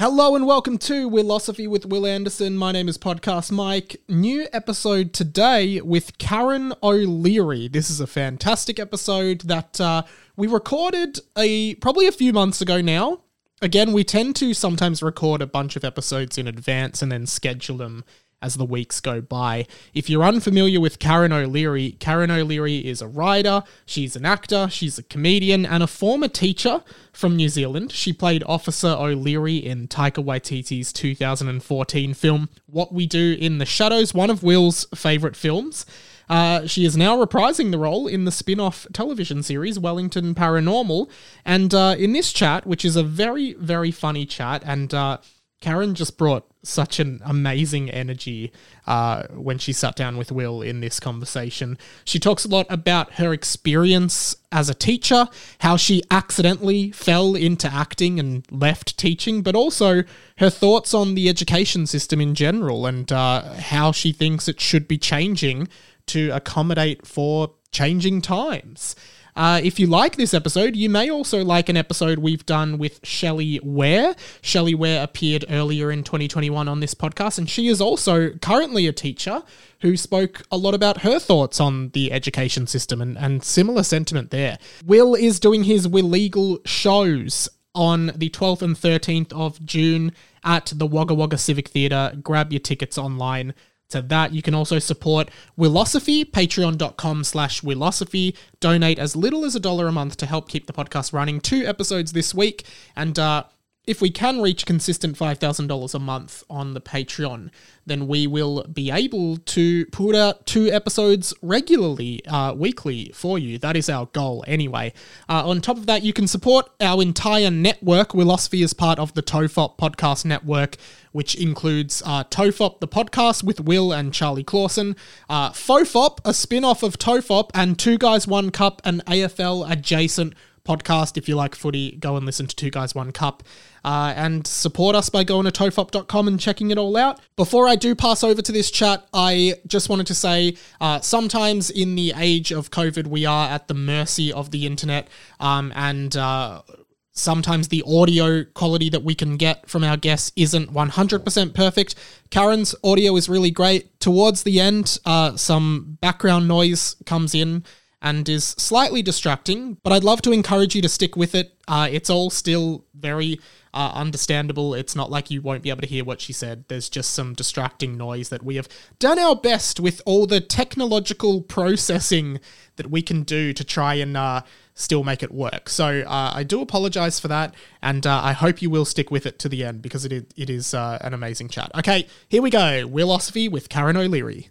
Hello and welcome to Willosophy with Will Anderson. My name is Podcast Mike. New episode today with Karen O'Leary. This is a fantastic episode that we recorded probably a few months ago now. Again, we tend to sometimes record a bunch of episodes in advance and then schedule them as the weeks go by. If you're unfamiliar with Karen O'Leary is a writer, she's an actor, she's a comedian, and a former teacher from New Zealand. She played Officer O'Leary in Taika Waititi's 2014 film What We Do in the Shadows, one of Will's favourite films. She is now reprising the role in the spin-off television series Wellington Paranormal, and in this chat, which is a very, very funny chat, and Karen just brought such an amazing energy when she sat down with Will in this conversation. She talks a lot about her experience as a teacher, how she accidentally fell into acting and left teaching, but also her thoughts on the education system in general and how she thinks it should be changing to accommodate for changing times. If you like this episode, you may also like an episode we've done with Shelley Ware. Shelley Ware appeared earlier in 2021 on this podcast, and she is also currently a teacher who spoke a lot about her thoughts on the education system and similar sentiment there. Will is doing his Willegal shows on the 12th and 13th of June at the Wagga Wagga Civic Theatre. Grab your tickets online to that. You can also support Willosophy, patreon.com/Willosophy. Donate as little as $1 a month to help keep the podcast running. 2 episodes this week, and if we can reach consistent $5,000 a month on the Patreon, then we will be able to put out 2 episodes regularly, weekly for you. That is our goal anyway. On top of that, you can support our entire network. Willosophy is part of the TOEFOP podcast network, which includes TOEFOP, the podcast with Will and Charlie Clausen, FOFOP, a spin-off of TOEFOP, and Two Guys, One Cup, an AFL adjacent podcast. If you like footy, go and listen to Two Guys, One Cup. And support us by going to tofop.com and checking it all out. Before I do pass over to this chat, I just wanted to say sometimes in the age of COVID, we are at the mercy of the internet, and sometimes the audio quality that we can get from our guests isn't 100% perfect. Karen's audio is really great. Towards the end, some background noise comes in and is slightly distracting, but I'd love to encourage you to stick with it. It's all still very understandable. It's not like you won't be able to hear what she said. There's just some distracting noise that we have done our best with all the technological processing that we can do to try and still make it work. So I do apologize for that, and I hope you will stick with it to the end because it is an amazing chat. Okay, here we go. Willosophy with Karen O'Leary.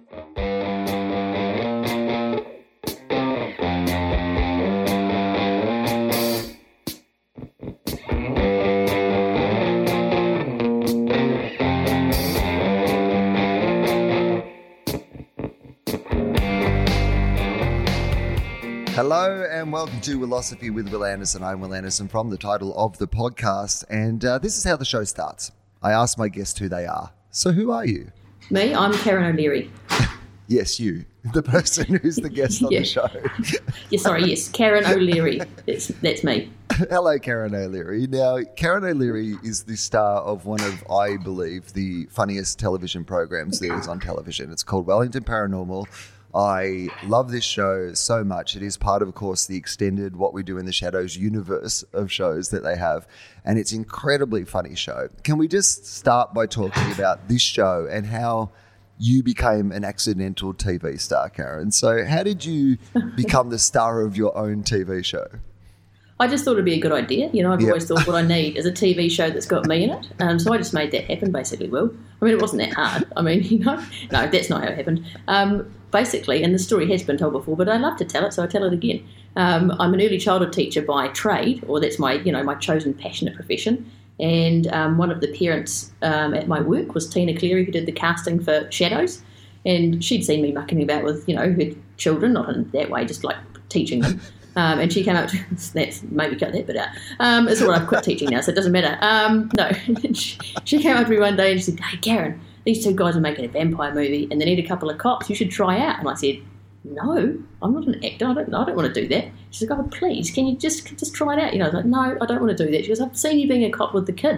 Hello and welcome to Willosophy with Will Anderson. I'm Will Anderson from the title of the podcast, and this is how the show starts. I ask my guests who they are. So who are you? Me? I'm Karen O'Leary. Yes, you. The person who's the guest on the show. Yes, Karen O'Leary. That's me. Hello, Karen O'Leary. Now, Karen O'Leary is the star of one of, I believe, the funniest television programs there is on television. It's called Wellington Paranormal. I love this show so much. It is part of course, the extended What We Do in the Shadows universe of shows that they have, and it's an incredibly funny show. Can we just start by talking about this show and how you became an accidental TV star, Karen? So how did you become the star of your own TV show? I just thought it'd be a good idea. You know, I've always thought what I need is a TV show that's got me in it. So I just made that happen, basically, Will. I mean, it wasn't that hard. I mean, no, that's not how it happened. Basically, and the story has been told before, but I love to tell it, so I tell it again. I'm an early childhood teacher by trade, or that's my chosen passionate profession. And one of the parents at my work was Tina Cleary, who did the casting for Shadows. And she'd seen me mucking about with, her children, not in that way, just like teaching them. And she came up to, maybe cut that bit out. It's all right, I've quit teaching now, so it doesn't matter. No, she came up to me one day and she said, "Hey, Karen, these 2 guys are making a vampire movie and they need a couple of cops. You should try out." And I said, "No, I'm not an actor. I don't want to do that." She said, "Oh, please, can you just try it out?" I was like, "No, I don't want to do that." She goes, "I've seen you being a cop with the kids."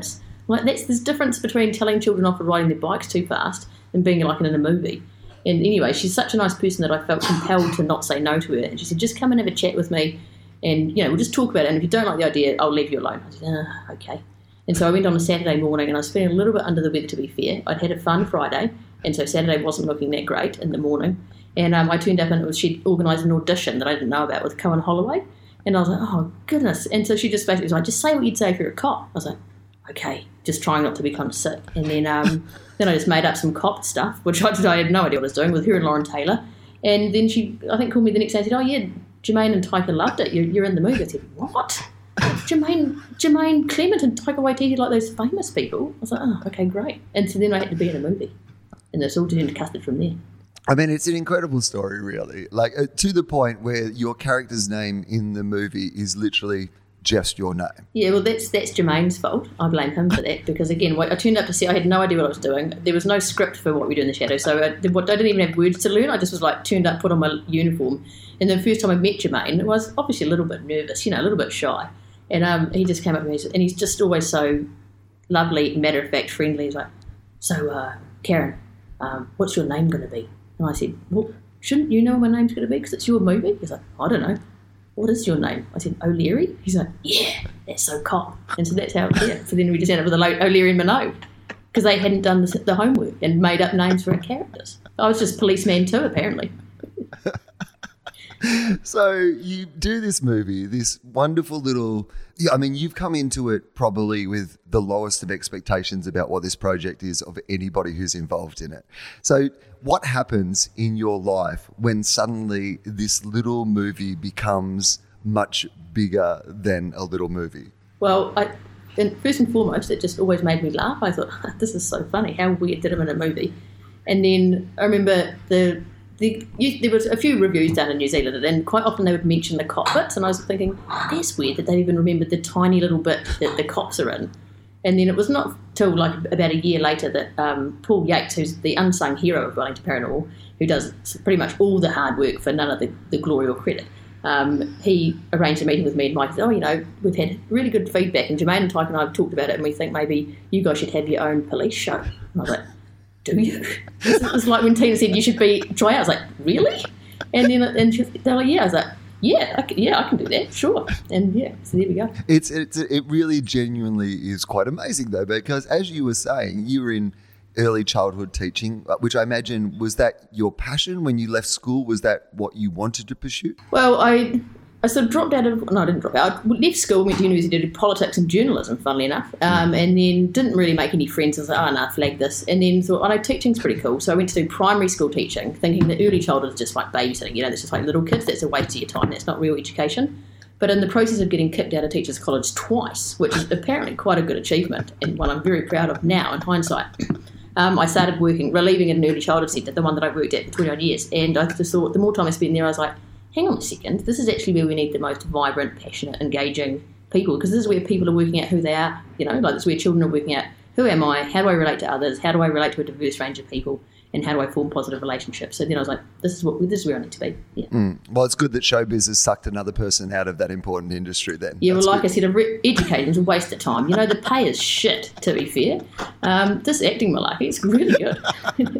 Like there's difference between telling children off for riding their bikes too fast and being like in a movie. And anyway, she's such a nice person that I felt compelled to not say no to her. And she said, just come and have a chat with me and, we'll just talk about it. And if you don't like the idea, I'll leave you alone. I said, okay. And so I went on a Saturday morning and I was feeling a little bit under the weather, to be fair. I'd had a fun Friday, and so Saturday wasn't looking that great in the morning. And I turned up and she'd organised an audition that I didn't know about with Cohen Holloway. And I was like, oh, goodness. And so she just basically was like, just say what you'd say if you're a cop. I was like, okay, just trying not to be kind of sick. And then then I just made up some cop stuff, which I had no idea what I was doing, with her and Lauren Taylor. And then she, I think, called me the next day and said, oh, yeah, Jermaine and Taika loved it. You're in the movie. I said, what? Jermaine Clement and Taika Waititi, like those famous people. I was like, oh, okay, great. And so then I had to be in a movie. And it's all turned to custard from there. I mean, it's an incredible story, really. Like, to the point where your character's name in the movie is literally just your name. Yeah, well, that's Jermaine's fault. I blame him for that because, again, I turned up to see, I had no idea what I was doing. There was no script for what we do in the shadow, so I didn't even have words to learn. I just was like turned up, put on my uniform. And the first time I met Jermaine, I was obviously a little bit nervous, a little bit shy. And he just came up to me and he's just always so lovely, matter-of-fact, friendly. He's like, so, Karen, what's your name going to be? And I said, well, shouldn't you know what my name's going to be because it's your movie? He's like, I don't know. What is your name? I said, O'Leary. He's like, yeah, that's so cop. And so that's how, so then we just ended up with O'Leary and Minogue because they hadn't done the homework and made up names for our characters. I was just policeman too, apparently. So you do this movie, this wonderful little... I mean, you've come into it probably with the lowest of expectations about what this project is of anybody who's involved in it. So what happens in your life when suddenly this little movie becomes much bigger than a little movie? Well, first and foremost, it just always made me laugh. I thought, this is so funny. How weird did it in a movie? And then I remember there was a few reviews done in New Zealand, and quite often they would mention the cop bits, and I was thinking, that's weird that they've even remembered the tiny little bit that the cops are in. And then it was not till like about a year later that Paul Yates, who's the unsung hero of Wellington Paranormal, who does pretty much all the hard work for none of the glory or credit, he arranged a meeting with me and Mike. Said, we've had really good feedback, and Jermaine and Tyke and I have talked about it, and we think maybe you guys should have your own police show. And I was like, do you? It was like when Tina said you should try out. I was like, really? And then they're like, yeah. I was like, I can do that, sure. And so there we go. It really genuinely is quite amazing though, because as you were saying, you were in early childhood teaching, which I imagine, was that your passion when you left school? Was that what you wanted to pursue? Well, I sort of dropped out of... No, I didn't drop out. I left school, went to university, did politics and journalism, funnily enough, and then didn't really make any friends. I was like, flag this. And then thought, teaching's pretty cool. So I went to do primary school teaching, thinking that early childhood is just like babysitting. That's just like little kids. That's a waste of your time. That's not real education. But in the process of getting kicked out of Teachers College twice, which is apparently quite a good achievement and one I'm very proud of now in hindsight, I started relieving in an early childhood centre, the one that I worked at for 21 years. And I just thought the more time I spent there, I was like, hang on a second, this is actually where we need the most vibrant, passionate, engaging people, because this is where people are working out who they are, like this is where children are working out, who am I, how do I relate to others, how do I relate to a diverse range of people, and how do I form positive relationships. So then I was like, this is where I need to be. Yeah. Well, it's good that showbiz has sucked another person out of that important industry then. Yeah, I said, educating is a waste of time. The pay is shit, to be fair. This acting malarkey is really good.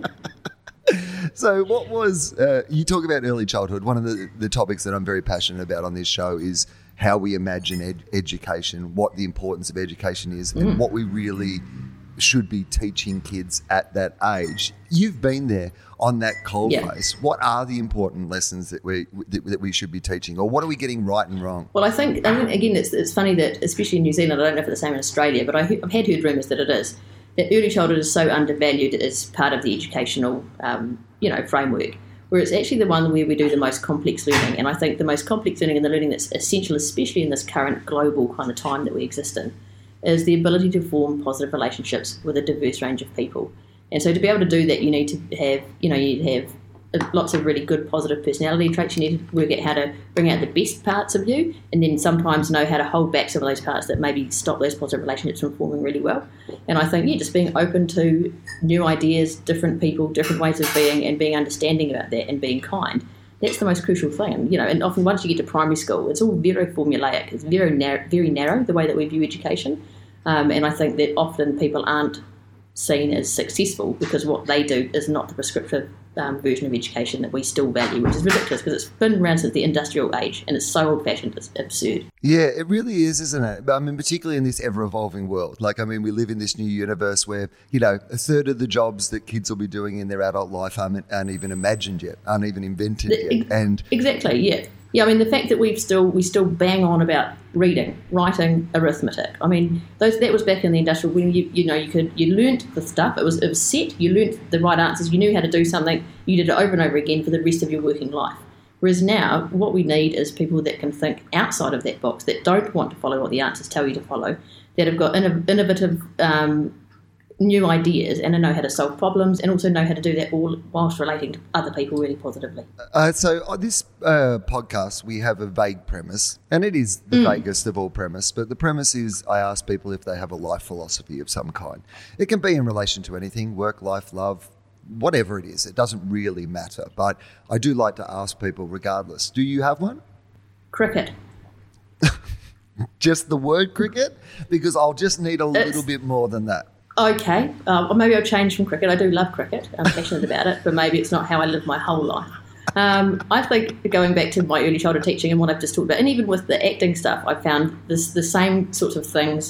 So what was, you talk about early childhood. One of the topics that I'm very passionate about on this show is how we imagine education, what the importance of education is, and what we really should be teaching kids at that age. You've been there on that coalface. Yeah. What are the important lessons that we should be teaching, or what are we getting right and wrong? Well, I think again, it's funny that, especially in New Zealand, I don't know if it's the same in Australia, but I've heard rumours that it is, that early childhood is so undervalued as part of the educational framework, where it's actually the one where we do the most complex learning. And I think the most complex learning and the learning that's essential, especially in this current global kind of time that we exist in, is the ability to form positive relationships with a diverse range of people. And so to be able to do that, you need to have, you have lots of really good positive personality traits. You need to work out how to bring out the best parts of you, and then sometimes know how to hold back some of those parts that maybe stop those positive relationships from forming really well. And I think, just being open to new ideas, different people, different ways of being, and being understanding about that and being kind, that's the most crucial thing. And often once you get to primary school, it's all very formulaic. It's very narrow, the way that we view education. And I think that often people aren't seen as successful because what they do is not the prescriptive version of education that we still value, which is ridiculous because it's been around since the industrial age and it's so old-fashioned, it's absurd. Yeah, it really is, isn't it? I mean, particularly in this ever-evolving world. Like, I mean, we live in this new universe where, you know, a third of the jobs that kids will be doing in their adult life aren't even imagined yet, aren't even invented yet. And exactly, yeah. Yeah, I mean, the fact that we still bang on about reading, writing, arithmetic. I mean, that was back in the industrial when you learnt the stuff. It was set. You learnt the right answers. You knew how to do something. You did it over and over again for the rest of your working life. Whereas now, what we need is people that can think outside of that box, that don't want to follow what the answers tell you to follow, that have got innovative new ideas and know how to solve problems and also know how to do that all whilst relating to other people really positively. So on this podcast, we have a vague premise, and it is the vaguest of all premise, but the premise is I ask people if they have a life philosophy of some kind. It can be in relation to anything, work, life, love, whatever it is. It doesn't really matter, but I do like to ask people regardless. Do you have one? Cricket. Just the word cricket? Because I'll just need a little bit more than that. Okay, or maybe I'll change from cricket. I do love cricket. I'm passionate about it, but maybe it's not how I live my whole life. I think going back to my early childhood teaching and what I've just talked about, and even with the acting stuff, I found the same sorts of things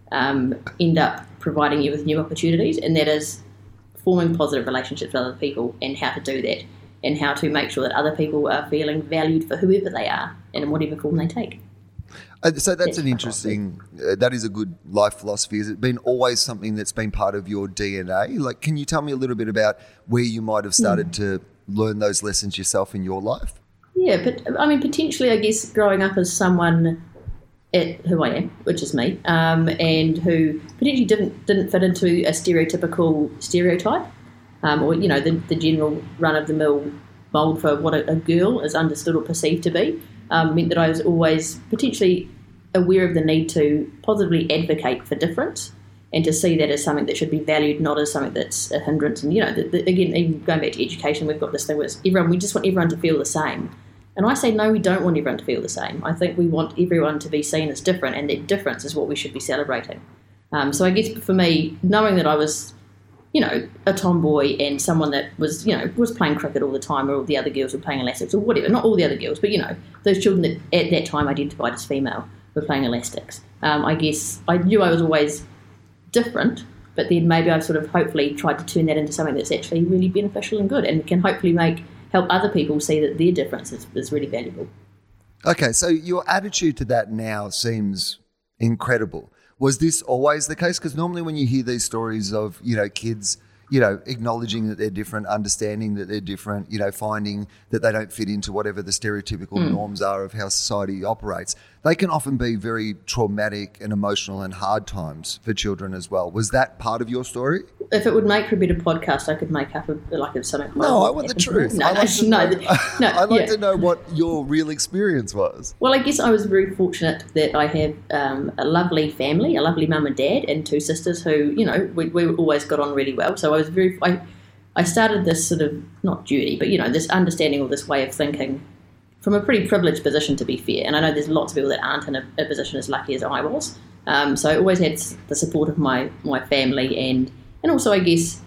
end up providing you with new opportunities, and that is forming positive relationships with other people and how to do that and how to make sure that other people are feeling valued for whoever they are and in whatever form they take. So that's an interesting, that is a good life philosophy. Has it been always something that's been part of your DNA? Like, can you tell me a little bit about where you might have started to learn those lessons yourself in your life? Yeah, but I mean, potentially, I guess, growing up as someone at who I am, which is me, and who potentially didn't fit into a stereotypical stereotype, or, you know, the general run-of-the-mill mould for what a girl is understood or perceived to be. Meant that I was always potentially aware of the need to positively advocate for difference and to see that as something that should be valued, not as something that's a hindrance. And, you know, again, even going back to education, we've got this thing where we just want everyone to feel the same. And I say, no, we don't want everyone to feel the same. I think we want everyone to be seen as different, and that difference is what we should be celebrating. So I guess for me, knowing that I was, you know, a tomboy and someone that was, you know, was playing cricket all the time, or all the other girls were playing elastics or whatever. Not all the other girls, but, you know, those children that at that time identified as female were playing elastics. I guess I knew I was always different, but then maybe I've sort of hopefully tried to turn that into something that's actually really beneficial and good and can hopefully help other people see that their difference is really valuable. Okay, so your attitude to that now seems incredible. Was this always the case? Because normally when you hear these stories of, you know, kids, you know, acknowledging that they're different, understanding that they're different, you know, finding that they don't fit into whatever the stereotypical norms are of how society operates, they can often be very traumatic and emotional and hard times for children as well. Was that part of your story? If it would make for a better podcast, I could make up something. No, I want the truth. I'd like to know what your real experience was. Well, I guess I was very fortunate that I have a lovely family, a lovely mum and dad, and two sisters who, you know, we always got on really well. So I started this sort of, not duty, but, you know, this understanding or this way of thinking from a pretty privileged position, to be fair. And I know there's lots of people that aren't in a position as lucky as I was. So I always had the support of my family, and also I guess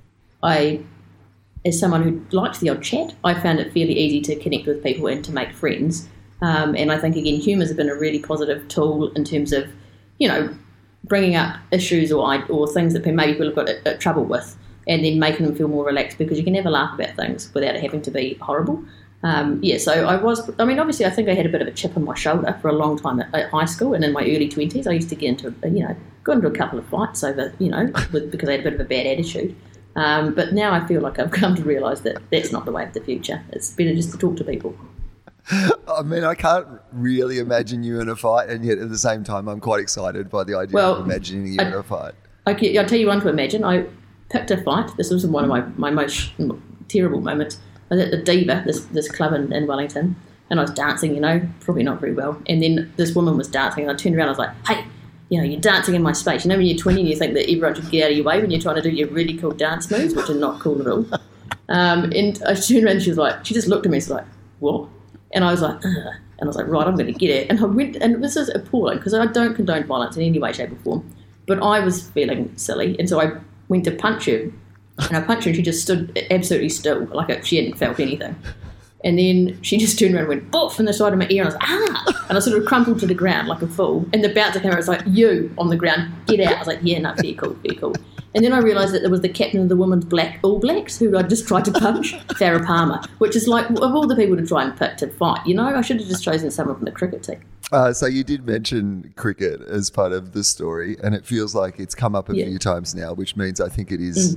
as someone who liked the odd chat, I found it fairly easy to connect with people and to make friends. And I think, again, humour has been a really positive tool in terms of, you know, bringing up issues or things that maybe people have got trouble with, and then making them feel more relaxed, because you can never laugh about things without it having to be horrible. So obviously I think I had a bit of a chip on my shoulder for a long time at high school, and in my early 20s I used to got into a couple of fights over, you know, because I had a bit of a bad attitude. But now I feel like I've come to realise that that's not the way of the future. It's better just to talk to people. I mean, I can't really imagine you in a fight, and yet at the same time I'm quite excited by the idea of imagining you in a fight. I'll tell you one to imagine. I picked a fight. This was one of my most terrible moments. I was at the Diva, this club in Wellington, and I was dancing, you know, probably not very well. And then this woman was dancing, and I turned around, I was like, hey, you know, you're dancing in my space. You know, when you're 20 and you think that everyone should get out of your way when you're trying to do your really cool dance moves, which are not cool at all. And I turned around and she just looked at me and was like, what? And I was like, ugh. And I was like, right, I'm going to get it. And I went, and this is appalling because I don't condone violence in any way, shape or form. But I was feeling silly, and so I went to punch her, and I punched her, and she just stood absolutely still, like she hadn't felt anything. And then she just turned around and went, boof, in the side of my ear, and I was like, ah! And I sort of crumpled to the ground like a fool. And the bouncer came out, was like, you, on the ground, get out. I was like, yeah, no, very cool, very cool. And then I realised that there was the captain of the women's All Blacks, who I just tried to punch, Farrah Palmer, which is like, of all the people to try and pick to fight, you know, I should have just chosen someone from the cricket team. So you did mention cricket as part of the story, and it feels like it's come up a few times now, which means I think it is,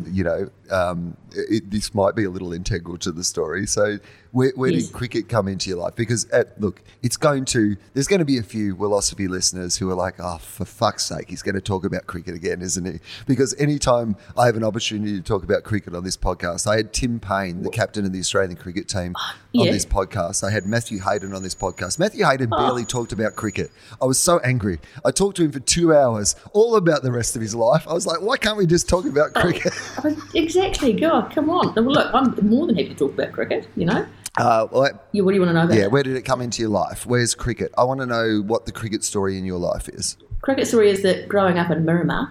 this might be a little integral to the story. So where did cricket come into your life? Because, look, there's going to be a few Willosophy listeners who are like, oh, for fuck's sake, he's going to talk about cricket again, isn't he? Because anytime I have an opportunity to talk about cricket on this podcast, I had Tim Payne, the captain of the Australian cricket team, on this podcast. I had Matthew Hayden on this podcast. Matthew Hayden barely talked about cricket. I was so angry. I talked to him for 2 hours, all about the rest of his life. I was like, why can't we just talk about cricket? Exactly. God, come on. Well, look, I'm more than happy to talk about cricket, you know. What do you want to know about? Yeah, where did it come into your life? Where's cricket? I want to know what the cricket story in your life is. Cricket story is that growing up in Miramar,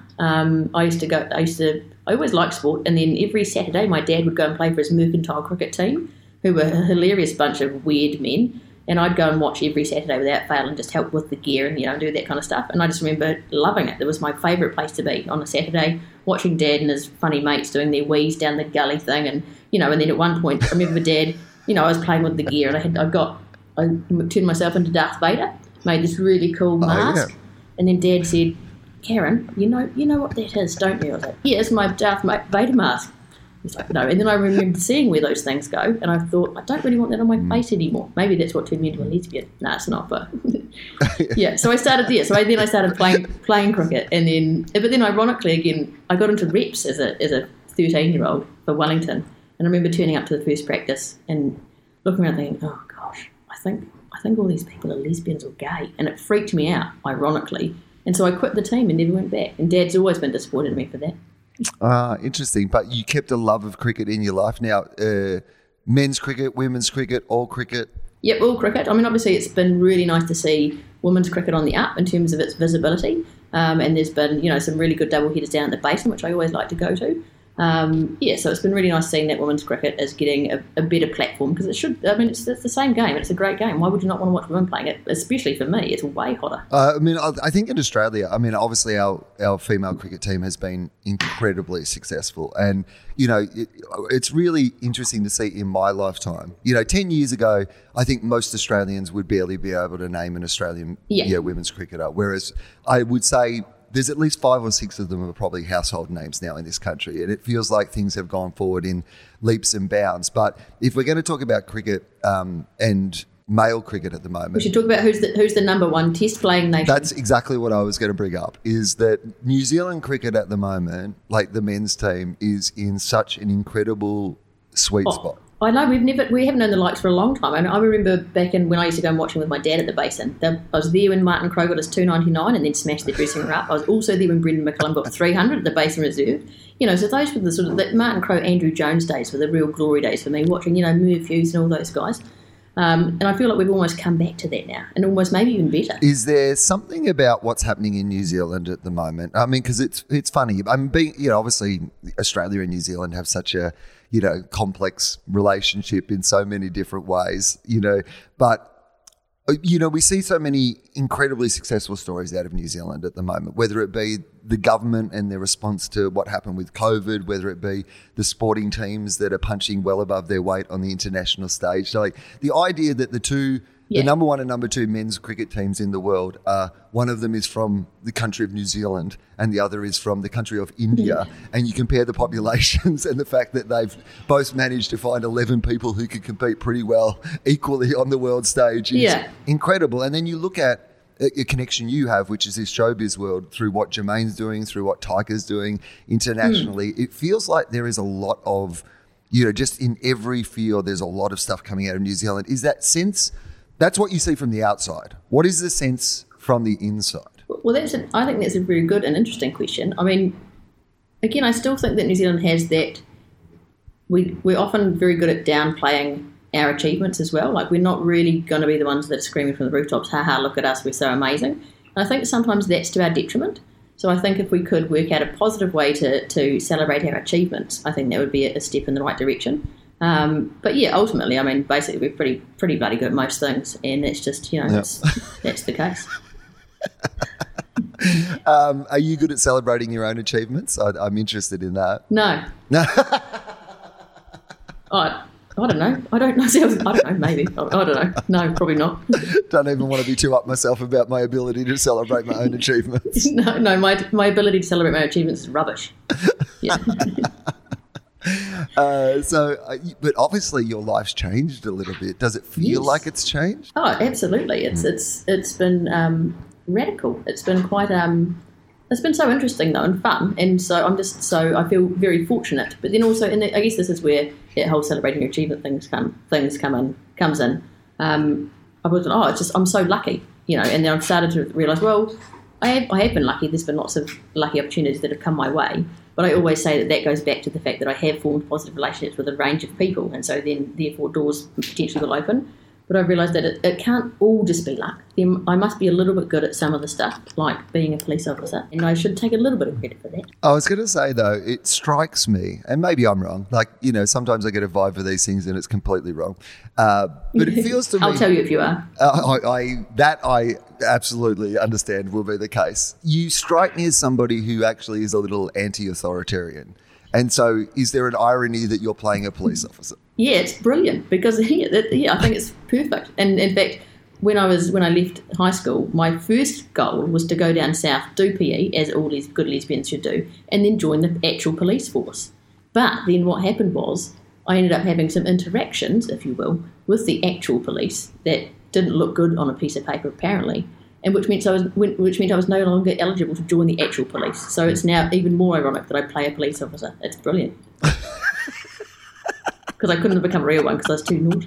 I always liked sport, and then every Saturday my dad would go and play for his mercantile cricket team, who were a hilarious bunch of weird men. And I'd go and watch every Saturday without fail and just help with the gear and, do that kind of stuff. And I just remember loving it. It was my favourite place to be on a Saturday, watching Dad and his funny mates doing their wheeze down the gully thing. And, and then at one point, I remember Dad, I was playing with the gear, and I turned myself into Darth Vader, made this really cool mask. Yeah. And then Dad said, Karen, you know what that is, don't you? I was like, yeah, it's my Darth Vader mask. He's like, no. And then I remember seeing where those things go, and I thought, I don't really want that on my face anymore. Maybe that's what turned me into a lesbian. No, it's not, but yeah. So I started there. So then I started playing cricket, but then ironically again, I got into reps as a 13-year-old for Wellington, and I remember turning up to the first practice and looking around thinking, oh gosh, I think all these people are lesbians or gay, and it freaked me out, ironically. And so I quit the team and never went back. And Dad's always been disappointed in me for that. Interesting. But you kept a love of cricket in your life. Now, men's cricket, women's cricket, all cricket? Yep, all cricket. I mean, obviously it's been really nice to see women's cricket on the up in terms of its visibility. And there's been, some really good double headers down at the Basin, which I always like to go to. So it's been really nice seeing that women's cricket is getting a better platform, because it's the same game. It's a great game. Why would you not want to watch women playing it? Especially for me, it's way hotter. I think in Australia, obviously our female cricket team has been incredibly successful, and it's really interesting to see in my lifetime. 10 years ago, I think most Australians would barely be able to name an Australian women's cricketer, whereas I would say there's at least 5 or 6 of them are probably household names now in this country, and it feels like things have gone forward in leaps and bounds. But if we're going to talk about cricket and male cricket at the moment, we should talk about who's the number one test playing nation. That's exactly what I was going to bring up, is that New Zealand cricket at the moment, like the men's team, is in such an incredible sweet spot. I know we haven't known the likes for a long time. I remember back when I used to go and watch him with my dad at the Basin. I was there when Martin Crowe got his 299 and then smashed the dressing room up. I was also there when Brendan McCullum got 300 at the Basin Reserve. So those were the sort of the Martin Crowe, Andrew Jones days were the real glory days for me, watching Merv Hughes and all those guys. And I feel like we've almost come back to that now, and almost maybe even better. Is there something about what's happening in New Zealand at the moment? Because it's funny. Obviously Australia and New Zealand have such a complex relationship in so many different ways, but we see so many incredibly successful stories out of New Zealand at the moment, whether it be the government and their response to what happened with COVID, whether it be the sporting teams that are punching well above their weight on the international stage. So, the idea that the number 1 and number 2 men's cricket teams in the world, one of them is from the country of New Zealand and the other is from the country of India, and you compare the populations and the fact that they've both managed to find 11 people who could compete pretty well equally on the world stage is incredible. And then you look at a connection you have, which is this showbiz world, through what Jermaine's doing, through what Tyker's doing internationally. It feels like there is a lot of, just in every field, there's a lot of stuff coming out of New Zealand. Is that sense? That's what you see from the outside. What is the sense from the inside? Well, I think that's a very good and interesting question. Again, I still think that New Zealand has that. We're often very good at downplaying our achievements as well. We're not really going to be the ones that are screaming from the rooftops, ha, look at us, we're so amazing. And I think sometimes that's to our detriment. So I think if we could work out a positive way to celebrate our achievements, I think that would be a step in the right direction. But yeah, ultimately, I mean, basically we're pretty bloody good at most things, and it's just, that's the case. Are you good at celebrating your own achievements? I'm interested in that. No. I don't know. I don't know, maybe. I don't know. No, probably not. Don't even want to be too up myself about my ability to celebrate my own achievements. No, my ability to celebrate my achievements is rubbish. Yeah. But obviously your life's changed a little bit. Does it feel like it's changed? Oh, absolutely. It's been radical. It's been quite it's been so interesting though and fun, and so I feel very fortunate. But then also, and I guess this is where that whole celebrating your achievement comes in. I was I'm so lucky, and then I've started to realise, well, I have been lucky. There's been lots of lucky opportunities that have come my way. But I always say that goes back to the fact that I have formed positive relationships with a range of people, and so then therefore doors potentially will open. But I've realised that it can't all just be luck. I must be a little bit good at some of the stuff, like being a police officer, and I should take a little bit of credit for that. I was going to say, though, it strikes me, and maybe I'm wrong, sometimes I get a vibe for these things and it's completely wrong. But it feels to me... I'll tell you if you are. I absolutely understand will be the case. You strike me as somebody who actually is a little anti-authoritarian. And so is there an irony that you're playing a police officer? Yeah, it's brilliant because I think it's perfect. And in fact, when I left high school, my first goal was to go down south, do PE, as all these good lesbians should do, and then join the actual police force. But then what happened was I ended up having some interactions, if you will, with the actual police that didn't look good on a piece of paper apparently, and which meant I was no longer eligible to join the actual police. So it's now even more ironic that I play a police officer. It's brilliant. Because I couldn't have become a real one because I was too naughty.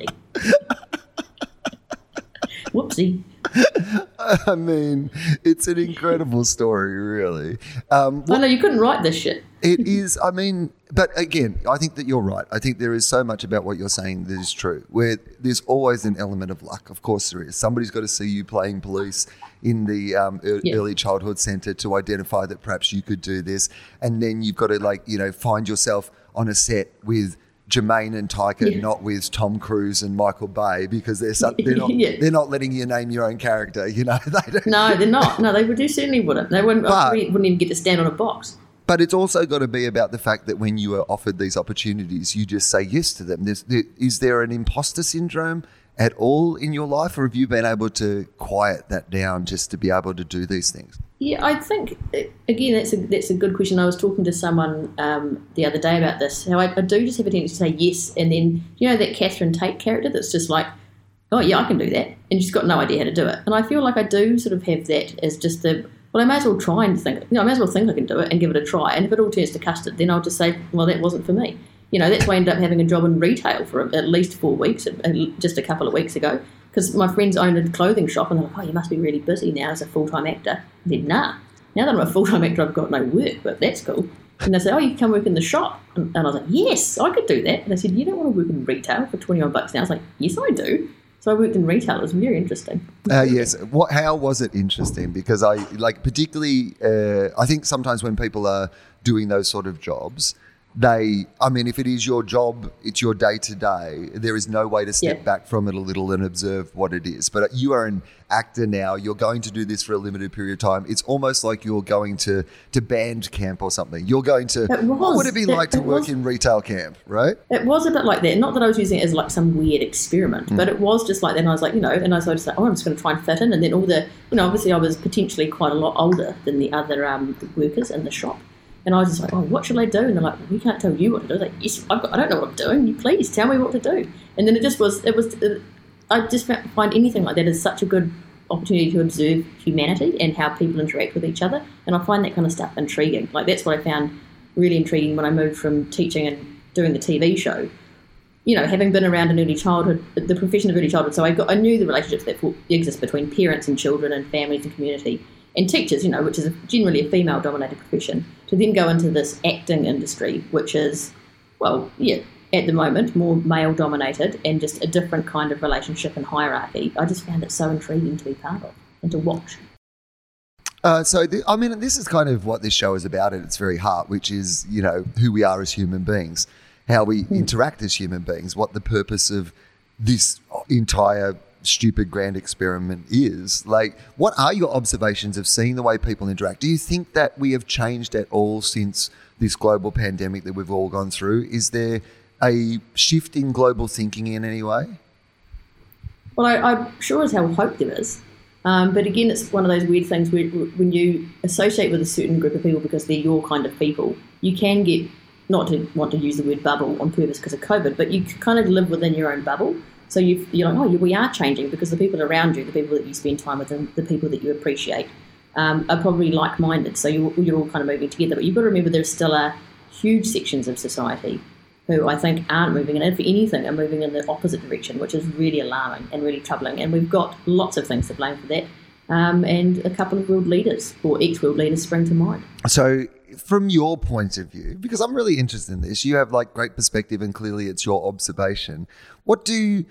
Whoopsie. I mean, it's an incredible story, really. I know, you couldn't write this shit. It is, but again, I think that you're right. I think there is so much about what you're saying that is true, where there's always an element of luck. Of course there is. Somebody's got to see you playing police in the early childhood centre to identify that perhaps you could do this. And then you've got to, find yourself on a set with Jermaine and Taika, not with Tom Cruise and Michael Bay, because they're not letting you name your own character. They don't. No, they're not. No, they certainly wouldn't. They wouldn't even get to stand on a box. But it's also got to be about the fact that when you are offered these opportunities, you just say yes to them. Is there an imposter syndrome at all in your life, or have you been able to quiet that down just to be able to do these things? Yeah, I think, again, that's a good question. I was talking to someone the other day about this, how I do just have a tendency to say yes, and then, that Catherine Tate character that's just like, oh, yeah, I can do that, and she's got no idea how to do it. And I feel like I do sort of have that as just I may as well try and think, I may as well think I can do it and give it a try, and if it all turns to custard, then I'll just say, well, that wasn't for me. That's why I ended up having a job in retail for at least 4 weeks, just a couple of weeks ago, because my friends owned a clothing shop, and they're like, oh, you must be really busy now as a full-time actor. I said, nah. Now that I'm a full-time actor, I've got no work, but that's cool. And they said, oh, you can come work in the shop. And I was like, yes, I could do that. And they said, you don't want to work in retail for $21 now? I was like, yes, I do. So I worked in retail. It was very interesting. Yes. How was it interesting? Because I think sometimes when people are doing those sort of jobs, if it is your job, it's your day-to-day, there is no way to step back from it a little and observe what it is. But you are an actor now. You're going to do this for a limited period of time. It's almost like you're going to band camp or something. You're going to... What would it be like to work in retail camp, right? It was a bit like that. Not that I was using it as like some weird experiment, but it was just like that. And I was like, and I was just like, I'm just going to try and fit in. And then all the... obviously I was potentially quite a lot older than the other the workers in the shop. And I was just like, oh, what should I do? And they're like, we can't tell you what to do. I was like, yes, I don't know what I'm doing. You please tell me what to do. And then I just find anything like that is such a good opportunity to observe humanity and how people interact with each other. And I find that kind of stuff intriguing. Like, that's what I found really intriguing when I moved from teaching and doing the TV show. Having been around in early childhood, the profession of early childhood, so I knew the relationships that exist between parents and children and families and community. And teachers, which is generally a female-dominated profession, to then go into this acting industry, which is, at the moment, more male-dominated and just a different kind of relationship and hierarchy. I just found it so intriguing to be part of and to watch. This is kind of what this show is about at its very heart, which is, who we are as human beings, how we interact as human beings, what the purpose of this entire stupid grand experiment is. Like, what are your observations of seeing the way people interact? Do you think that we have changed at all since this global pandemic that we've all gone through? Is there a shift in global thinking in any way? Well, I sure as hell hope there is. But again, it's one of those weird things where when you associate with a certain group of people because they're your kind of people, you can get, not to want to use the word bubble on purpose because of COVID, but you kind of live within your own bubble. So you're like, we are changing because the people around you, the people that you spend time with and the people that you appreciate are probably like-minded. So you're all kind of moving together. But you've got to remember there still are huge sections of society who I think aren't moving, and if anything, are moving in the opposite direction, which is really alarming and really troubling. And we've got lots of things to blame for that. And a couple of world leaders or ex-world leaders spring to mind. So from your point of view, because I'm really interested in this, you have like great perspective and clearly it's your observation. What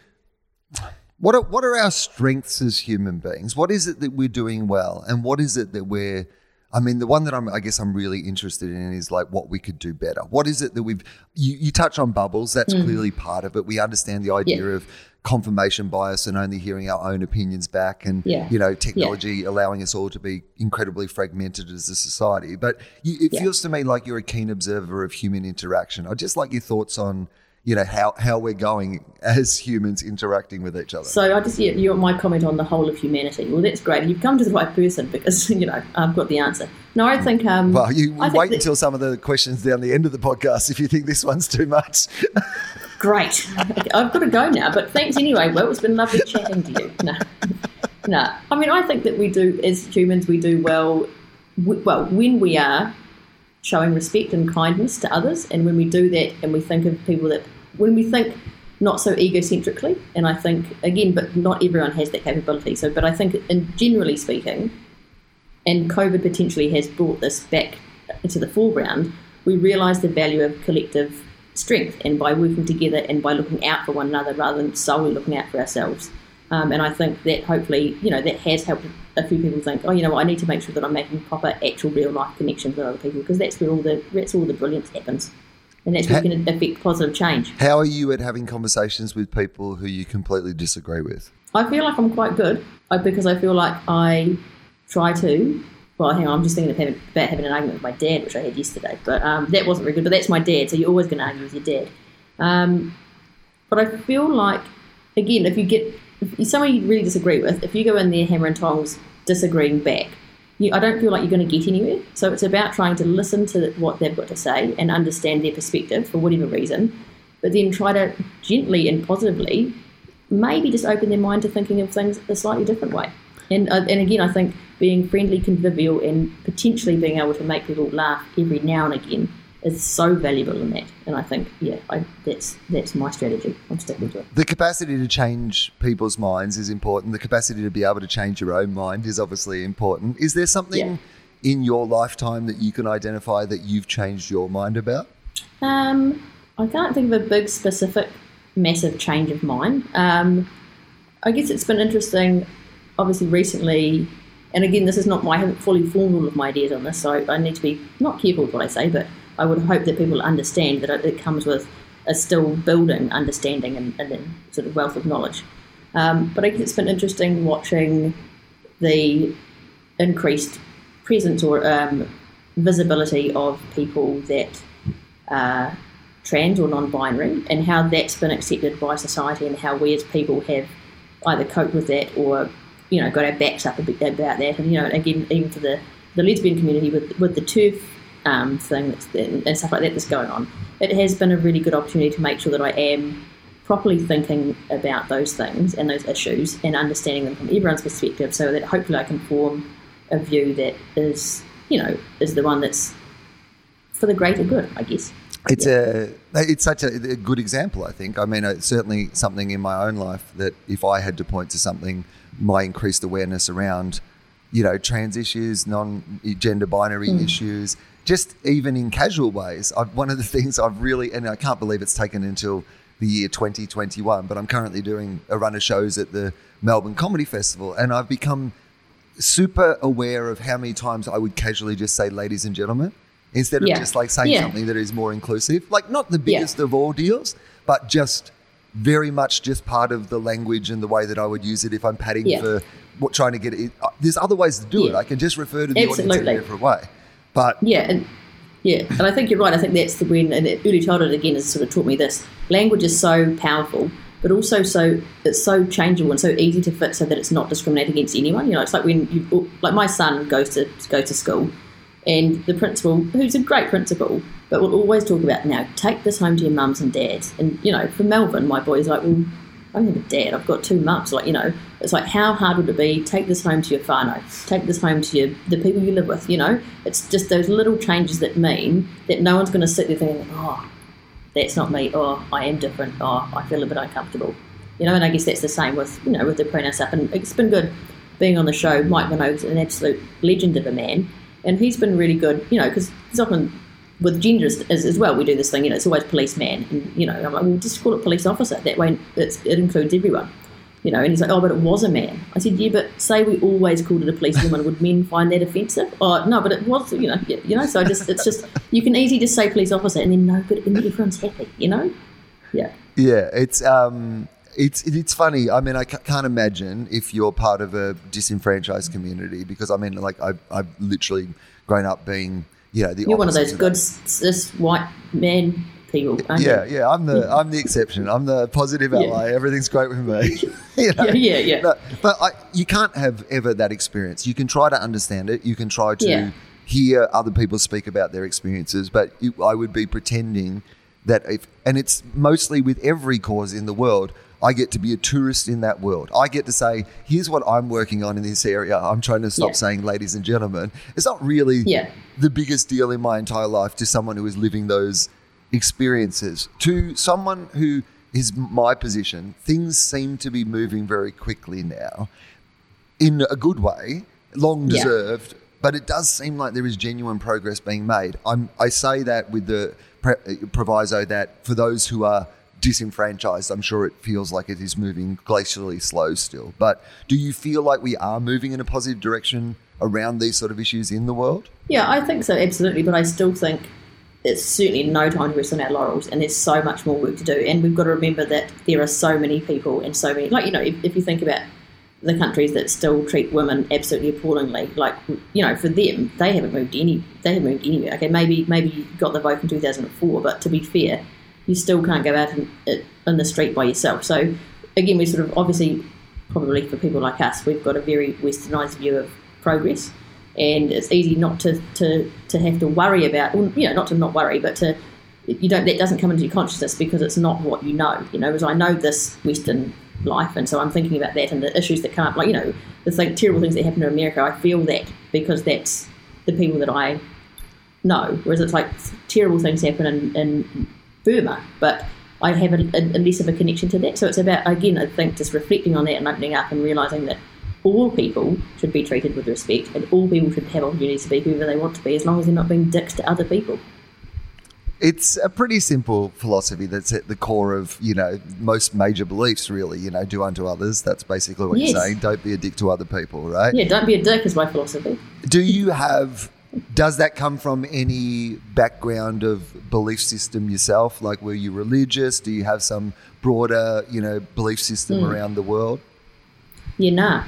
are our strengths as human beings? What is it that we're doing well? And what is it that the one that I'm really interested in is like what we could do better. What is it that you touch on bubbles, that's clearly part of it. We understand the idea of confirmation bias and only hearing our own opinions back and, technology allowing us all to be incredibly fragmented as a society. But it feels to me like you're a keen observer of human interaction. I'd just like your thoughts on, how we're going as humans interacting with each other. So my comment on the whole of humanity. Well, that's great. You've come to the right person because, I've got the answer. No, I think... well, you wait until some of the questions down the end of the podcast if you think this one's too much. Great. I've got to go now, but thanks anyway, Will. It's been lovely chatting to you. No. I think that we do, as humans, we do well when we are showing respect and kindness to others, and when we do that and we think of people when we think not so egocentrically, and I think, again, but not everyone has that capability. So, but I think, generally speaking, and COVID potentially has brought this back into the foreground, we realise the value of collective strength, and by working together and by looking out for one another rather than solely looking out for ourselves. And I think that hopefully, that has helped a few people think, I need to make sure that I'm making proper, actual, real-life connections with other people, because that's where all the brilliance happens. And that's where we can affect positive change. How are you at having conversations with people who you completely disagree with? I feel like I'm quite good because I feel like I try to. Well, hang on, I'm just thinking about having an argument with my dad, which I had yesterday. But that wasn't very good. But that's my dad, so you're always going to argue with your dad. But I feel like, again, if someone you really disagree with, if you go in there hammer and tongs disagreeing back, I don't feel like you're going to get anywhere. So it's about trying to listen to what they've got to say and understand their perspective for whatever reason, but then try to gently and positively maybe just open their mind to thinking of things a slightly different way. And again, I think being friendly, convivial, and potentially being able to make people laugh every now and again is so valuable in that. And I think, that's my strategy. I'm sticking to it. The capacity to change people's minds is important. The capacity to be able to change your own mind is obviously important. Is there something in your lifetime that you can identify that you've changed your mind about? I can't think of a big, specific, massive change of mind. I guess it's been interesting, obviously recently, and again, I haven't fully formed all of my ideas on this, so I need to be not careful with what I say, but I would hope that people understand that it comes with a still building understanding and then sort of wealth of knowledge. But I guess it's been interesting watching the increased presence or visibility of people that are trans or non-binary, and how that's been accepted by society, and how we as people have either coped with that or got our backs up a bit about that. And again, even for the lesbian community with the TERF thing and stuff like that that's going on, it has been a really good opportunity to make sure that I am properly thinking about those things and those issues and understanding them from everyone's perspective, so that hopefully I can form a view that is the one that's for the greater good, I guess. It's such a good example, I think. It's certainly something in my own life that if I had to point to something, my increased awareness around, trans issues, non-gender binary issues, just even in casual ways. One of the things I've really, and I can't believe it's taken until the year 2021, but I'm currently doing a run of shows at the Melbourne Comedy Festival, and I've become super aware of how many times I would casually just say ladies and gentlemen instead of just like saying something that is more inclusive. Like not the biggest of all deals, but just very much just part of the language and the way that I would use it if I'm padding for trying to get it. There's other ways to do it. I can just refer to the audience in a different way. But and I think you're right. I think that's when early childhood again has sort of taught me this. Language is so powerful, but also it's so changeable and so easy to fit so that it's not discriminating against anyone. You know, it's like when my son goes to school, and the principal, who's a great principal, but will always talk about, now take this home to your mums and dads. And you know, for Melvin, my boy's like, well, I don't have a dad. I've got 2 mums. Like, you know, it's like, how hard would it be? Take this home to your whānau. Take this home to the people you live with. You know, it's just those little changes that mean that no one's going to sit there thinking, oh, that's not me. Oh, I am different. Oh, I feel a bit uncomfortable. You know, and I guess that's the same with, you know, with the pronoun stuff. And it's been good being on the show. Mike Minogue's an absolute legend of a man, and he's been really good. You know, because there's often with gender as well, we do this thing, you know, it's always policeman, and, you know, I'm like, well, just call it police officer. That way it includes everyone, you know. And he's like, oh, but it was a man. I said, yeah, but say we always called it a policewoman, would men find that offensive? Oh, no, but it was, you know, so it's just, you can easily just say police officer and then and everyone's happy, you know? Yeah. Yeah, it's funny. I mean, I can't imagine if you're part of a disenfranchised community, because I mean, like I've literally grown up being, you know, you're one of those good cis white man people, aren't you? Yeah. I'm the exception. I'm the positive ally. Everything's great with me. You know? Yeah. But you can't have ever that experience. You can try to understand it. You can try to hear other people speak about their experiences. But I would be pretending that and it's mostly with every cause in the world, I get to be a tourist in that world. I get to say, here's what I'm working on in this area. I'm trying to stop saying ladies and gentlemen. It's not really the biggest deal in my entire life to someone who is living those experiences. To someone who is my position, things seem to be moving very quickly now in a good way, long deserved, but it does seem like there is genuine progress being made. I say that with the proviso that for those who are disenfranchised, I'm sure it feels like it is moving glacially slow still. But do you feel like we are moving in a positive direction around these sort of issues in the world? Yeah, I think so, absolutely. But I still think it's certainly no time to rest on our laurels, and there's so much more work to do. And we've got to remember that there are so many people and so many, like, you know, if you think about the countries that still treat women absolutely appallingly, like, you know, for them, they haven't moved anywhere. Okay, maybe you got the vote in 2004, but to be fair, you still can't go out in the street by yourself. So, again, we sort of, obviously, probably for people like us, we've got a very westernised view of progress, and it's easy not to have to worry about, you know, not to not worry, but that doesn't come into your consciousness because it's not what you know. You know, as I know this Western life, and so I'm thinking about that and the issues that come up, like, you know, the terrible things that happen in America. I feel that because that's the people that I know, whereas it's like terrible things happen in Burma, but I have a less of a connection to that. So it's about, again, I think, just reflecting on that and opening up and realising that all people should be treated with respect, and all people should have opportunities to be whoever they want to be, as long as they're not being dicks to other people. It's a pretty simple philosophy that's at the core of, you know, most major beliefs, really. You know, do unto others. That's basically what you're saying. Don't be a dick to other people, right? Yeah, don't be a dick is my philosophy. Does that come from any background of belief system yourself? Like, were you religious? Do you have some broader, you know, belief system around the world? Yeah, nah.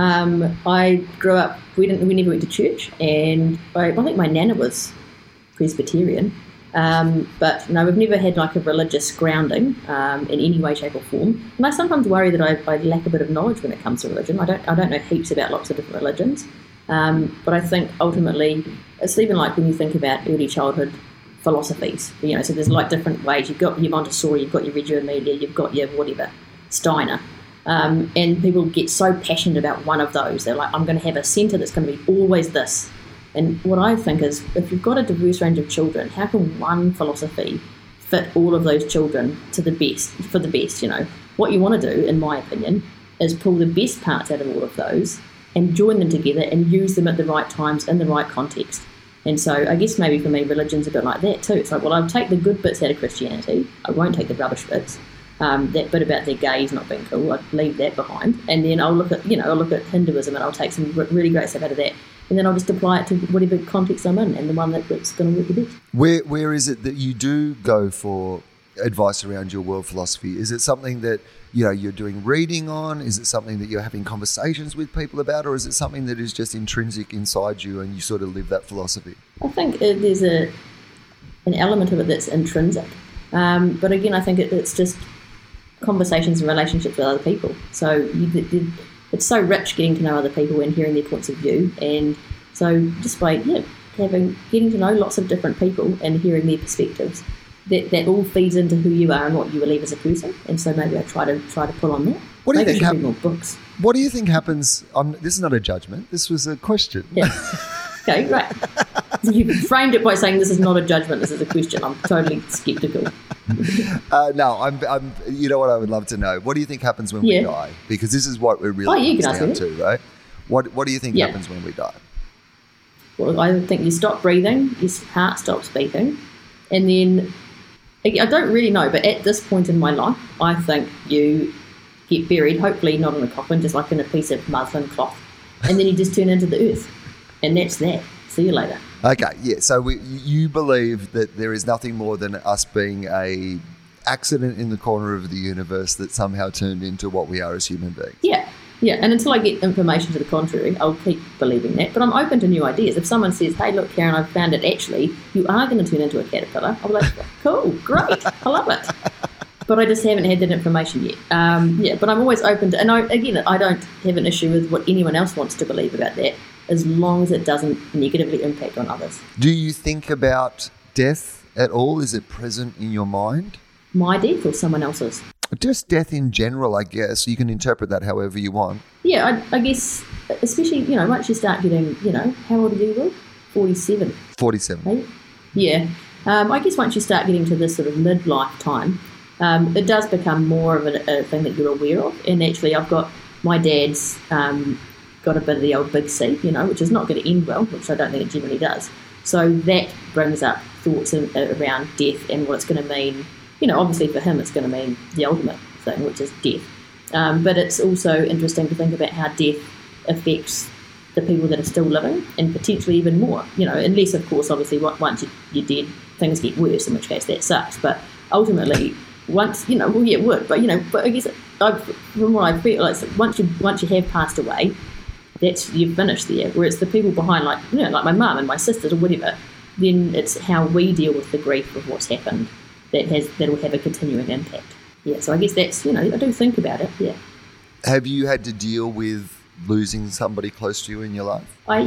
I grew up, we never went to church, and I think my nana was Presbyterian. But no, we've never had like a religious grounding in any way, shape or form. And I sometimes worry that I lack a bit of knowledge when it comes to religion. I don't know heaps about lots of different religions. But I think ultimately, it's even like when you think about early childhood philosophies, you know, so there's like different ways. You've got your Montessori, you've got your Reggio Emilia, you've got your whatever, Steiner. And people get so passionate about one of those. They're like, I'm going to have a centre that's going to be always this. And what I think is, if you've got a diverse range of children, how can one philosophy fit all of those children to the best, for the best, you know? What you want to do, in my opinion, is pull the best parts out of all of those and join them together and use them at the right times in the right context. And so I guess maybe for me, religion's a bit like that too. It's like, well, I'll take the good bits out of Christianity. I won't take the rubbish bits. That bit about their gays not being cool, I'd leave that behind, and then I'll look at Hinduism, and I'll take some really great stuff out of that, and then I'll just apply it to whatever context I'm in, and the one that's going to work the best. Where is it that you do go for advice around your world philosophy? Is it something that you're doing reading on? Is it something that you're having conversations with people about, or is it something that is just intrinsic inside you and you sort of live that philosophy? I think there's an element of it that's intrinsic, but again, I think it's just conversations and relationships with other people. So it's so rich getting to know other people and hearing their points of view, and so just by getting to know lots of different people and hearing their perspectives, that all feeds into who you are and what you believe as a person. And so maybe I try to pull on that. What do you think read more books. What do you think happens? This is not a judgment. This was a question. Yeah. Okay, right. You framed it by saying this is not a judgment. This is a question. I'm totally skeptical. No, I'm. You know what I would love to know? What do you think happens when we die? Because this is what we're really down to, right? What do you think happens when we die? Well, I think you stop breathing, your heart stops beating, and then I don't really know. But at this point in my life, I think you get buried. Hopefully, not in a coffin, just like in a piece of muslin cloth, and then you just turn into the earth, and that's that. See you later. Okay, yeah. So you believe that there is nothing more than us being a accident in the corner of the universe that somehow turned into what we are as human beings. Yeah. And until I get information to the contrary, I'll keep believing that. But I'm open to new ideas. If someone says, "Hey, look, Karen, I've found it. Actually, you are going to turn into a caterpillar," I'll be like, "Cool, great, I love it." But I just haven't had that information yet. But I'm always open to, and I don't have an issue with what anyone else wants to believe about that, as long as it doesn't negatively impact on others. Do you think about death at all? Is it present in your mind? My death or someone else's? Just death in general, I guess. You can interpret that however you want. Yeah, I guess, especially, once you start getting, how old are you, Will? 47. 47. Right? Yeah. I guess once you start getting to this sort of midlife time, it does become more of a thing that you're aware of. And actually, I've got my dad's got a bit of the old big C, which is not going to end well, which I don't think it generally does. So that brings up thoughts around death and what it's going to mean. Obviously for him it's going to mean the ultimate thing, which is death. But it's also interesting to think about how death affects the people that are still living, and potentially even more. Unless, of course, obviously once you're dead, things get worse, in which case that sucks. But ultimately, once, it would. But, but I guess from what I feel, like once you have passed away, you've finished there. Whereas the people behind, like my mum and my sisters or whatever, then it's how we deal with the grief of what's happened that'll have a continuing impact. Yeah, so I guess that's, I do think about it, yeah. Have you had to deal with losing somebody close to you in your life? My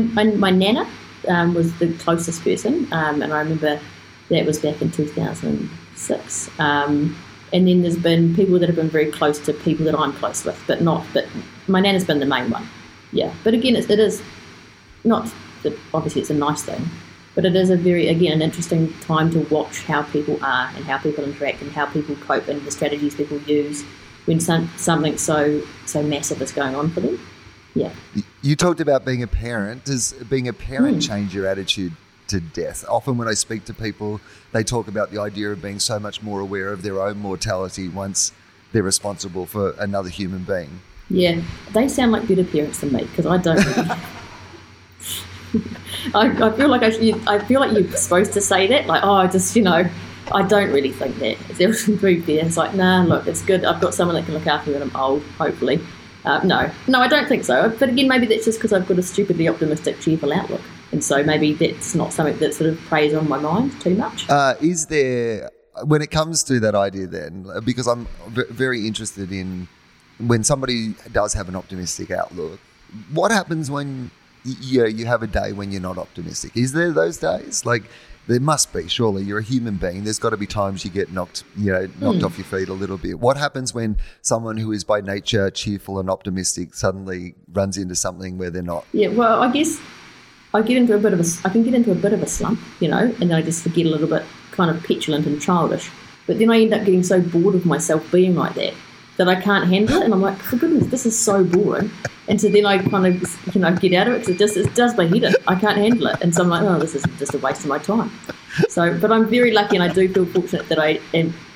nana was the closest person, and I remember that was back in 2006. And then there's been people that have been very close to people that I'm close with, but my nana's been the main one. Yeah, but again, it is not that obviously it's a nice thing, but it is an interesting time to watch how people are and how people interact and how people cope and the strategies people use when something so massive is going on for them. Yeah. You talked about being a parent. Does being a parent change your attitude to death? Often when I speak to people, they talk about the idea of being so much more aware of their own mortality once they're responsible for another human being. Yeah, they sound like better parents than me, because I don't really. I feel like you're supposed to say that, like, I don't really think that. It's very fair. It's like, nah, look, it's good. I've got someone that can look after me when I'm old, hopefully. No, I don't think so. But again, maybe that's just because I've got a stupidly optimistic, cheerful outlook. And so maybe that's not something that sort of preys on my mind too much. Is there, when it comes to that idea then, because I'm very interested in when somebody does have an optimistic outlook, what happens when you have a day when you're not optimistic? Is there those days? Like, there must be, surely. You're a human being. There's got to be times you get knocked off your feet a little bit. What happens when someone who is by nature cheerful and optimistic suddenly runs into something where they're not? Yeah, well, I guess I can get into a bit of a slump, and then I just get a little bit kind of petulant and childish. But then I end up getting so bored of myself being like that I can't handle it, and I'm like, for goodness, this is so boring. And so then I kind of, get out of it because it does my head in. I can't handle it. And so I'm like, oh, this is just a waste of my time. So, but I'm very lucky, and I do feel fortunate that I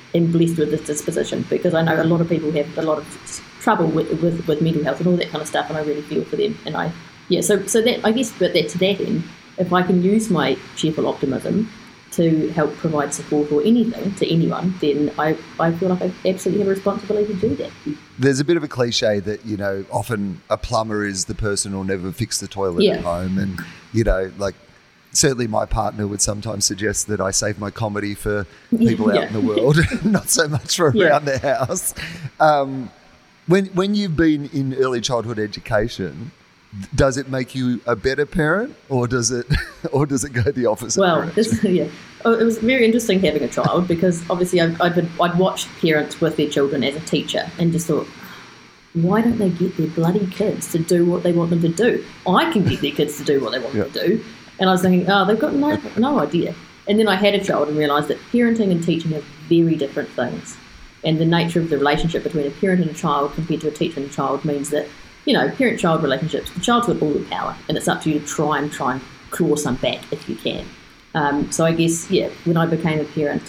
am blessed with this disposition, because I know a lot of people have a lot of trouble with mental health and all that kind of stuff, and I really feel for them. And so that, I guess, but that to that end, if I can use my cheerful optimism to help provide support or anything to anyone, then I feel like I absolutely have a responsibility to do that. There's a bit of a cliche that, often a plumber is the person who'll never fix the toilet at home. And, certainly my partner would sometimes suggest that I save my comedy for people out in the world, not so much for around the house. When you've been in early childhood education, does it make you a better parent, or does it go the opposite? Well, it was very interesting having a child, because obviously I'd watched parents with their children as a teacher and just thought, why don't they get their bloody kids to do what they want them to do? I can get their kids to do what they want them to do. And I was thinking, they've got no idea. And then I had a child and realised that parenting and teaching are very different things. And the nature of the relationship between a parent and a child compared to a teacher and a child means that, parent-child relationships, the child's got all the power, and it's up to you to try and claw some back if you can. So I guess, when I became a parent,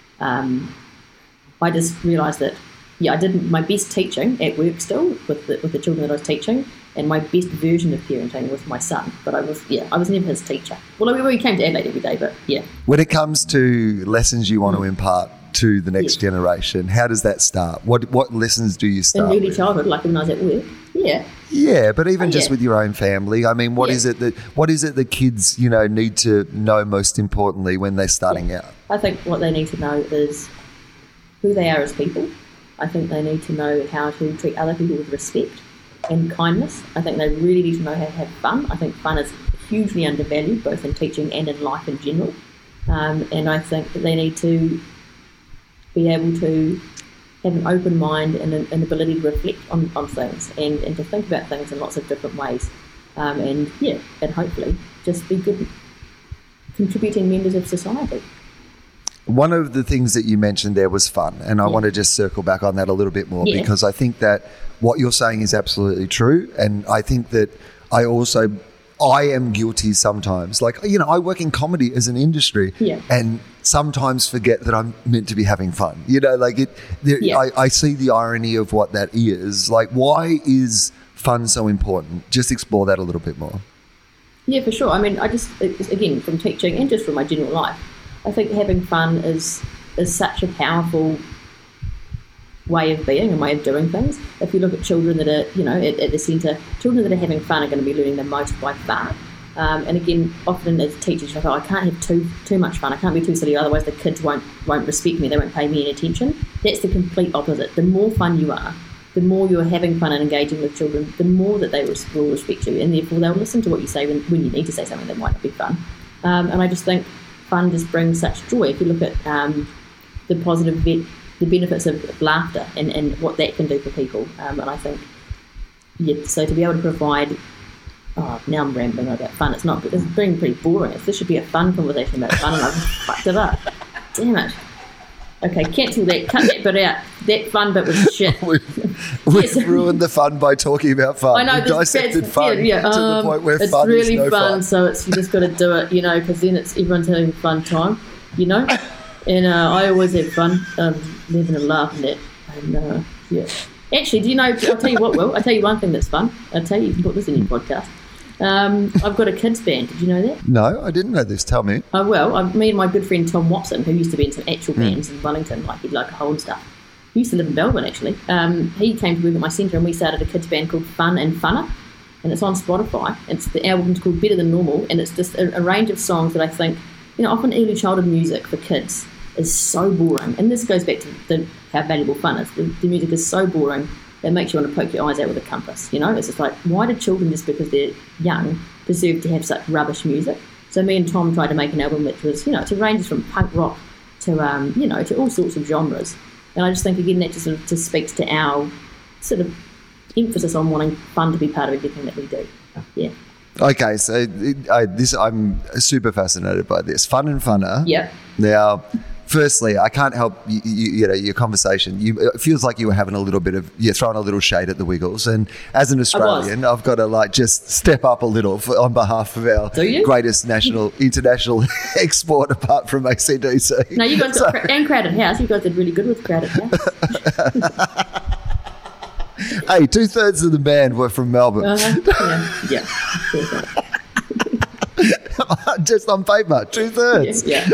I just realised that, I did my best teaching at work still with the children that I was teaching, and my best version of parenting with my son. But I was never his teacher. Well, we came to Adelaide every day, but When it comes to lessons you want to impart to the next generation, how does that start? What lessons do you start in early childhood, like when I was at work? Yeah, but even just with your own family, I mean, what is it that kids, need to know most importantly when they're starting out? I think what they need to know is who they are as people. I think they need to know how to treat other people with respect and kindness. I think they really need to know how to have fun. I think fun is hugely undervalued, both in teaching and in life in general. And I think that they need to be able to have an open mind and an ability to reflect on things and to think about things in lots of different ways. And hopefully just be good contributing members of society. One of the things that you mentioned there was fun, and I want to just circle back on that a little bit more because I think that what you're saying is absolutely true, and I think that I am guilty sometimes. Like, I work in comedy as an industry and sometimes forget that I'm meant to be having fun. I see the irony of what that is. Like, why is fun so important? Just explore that a little bit more. Yeah, for sure. I mean, again, from teaching and just from my general life, I think having fun is such a powerful way of being and way of doing things. If you look at children that are, at the centre, children that are having fun are going to be learning the most by far. And again, often as teachers, I thought, I can't have too much fun. I can't be too silly, otherwise the kids won't respect me. They won't pay me any attention. That's the complete opposite. The more fun you are, the more you're having fun and engaging with children, the more that they will respect you, and therefore they'll listen to what you say when you need to say something that might not be fun. And I just think fun just brings such joy. If you look at the positive the benefits of laughter and what that can do for people. And I think, so to be able to provide, now I'm rambling about fun. It's being pretty boring. This should be a fun conversation about fun, and I've just fucked it up. Damn it. Okay, cancel that. Cut that bit out. That fun bit was shit. We've ruined the fun by talking about fun. I know. We've dissected fun to the point where it's fun really is no fun. So you just got to do it, because then everyone's having a fun time, And I always have fun, living and laughing at. And actually, do you know? I'll tell you what, Will. I'll tell you one thing that's fun. I'll tell you. You can put this in your podcast. I've got a kids band. Did you know that? No, I didn't know this. Tell me. Me and my good friend Tom Watson, who used to be in some actual bands in Wellington, like he'd like a whole and stuff. He used to live in Melbourne, actually. He came to work at my centre, and we started a kids band called Fun and Funner, and it's on Spotify. The album's called Better Than Normal, and it's just a range of songs that I think, often early childhood music for kids is so boring. And this goes back to how valuable fun is. The music is so boring that makes you want to poke your eyes out with a compass. It's just like, why do children, just because they're young, deserve to have such rubbish music? So me and Tom tried to make an album which was, it ranges from punk rock to, to all sorts of genres. And I just think, again, that just speaks to our sort of emphasis on wanting fun to be part of everything that we do. Yeah. Okay, so I'm super fascinated by this. Fun and Funner. Yep. Now, firstly, I can't help your conversation. It feels like you were having a little bit of, you're throwing a little shade at the Wiggles. And as an Australian, I've got to just step up a little on behalf of our greatest international export apart from ACDC. No, you guys got and Crowded House. You guys did really good with Crowded House. Hey, 2/3 of the band were from Melbourne. Yeah. Just on paper, 2/3. Yeah.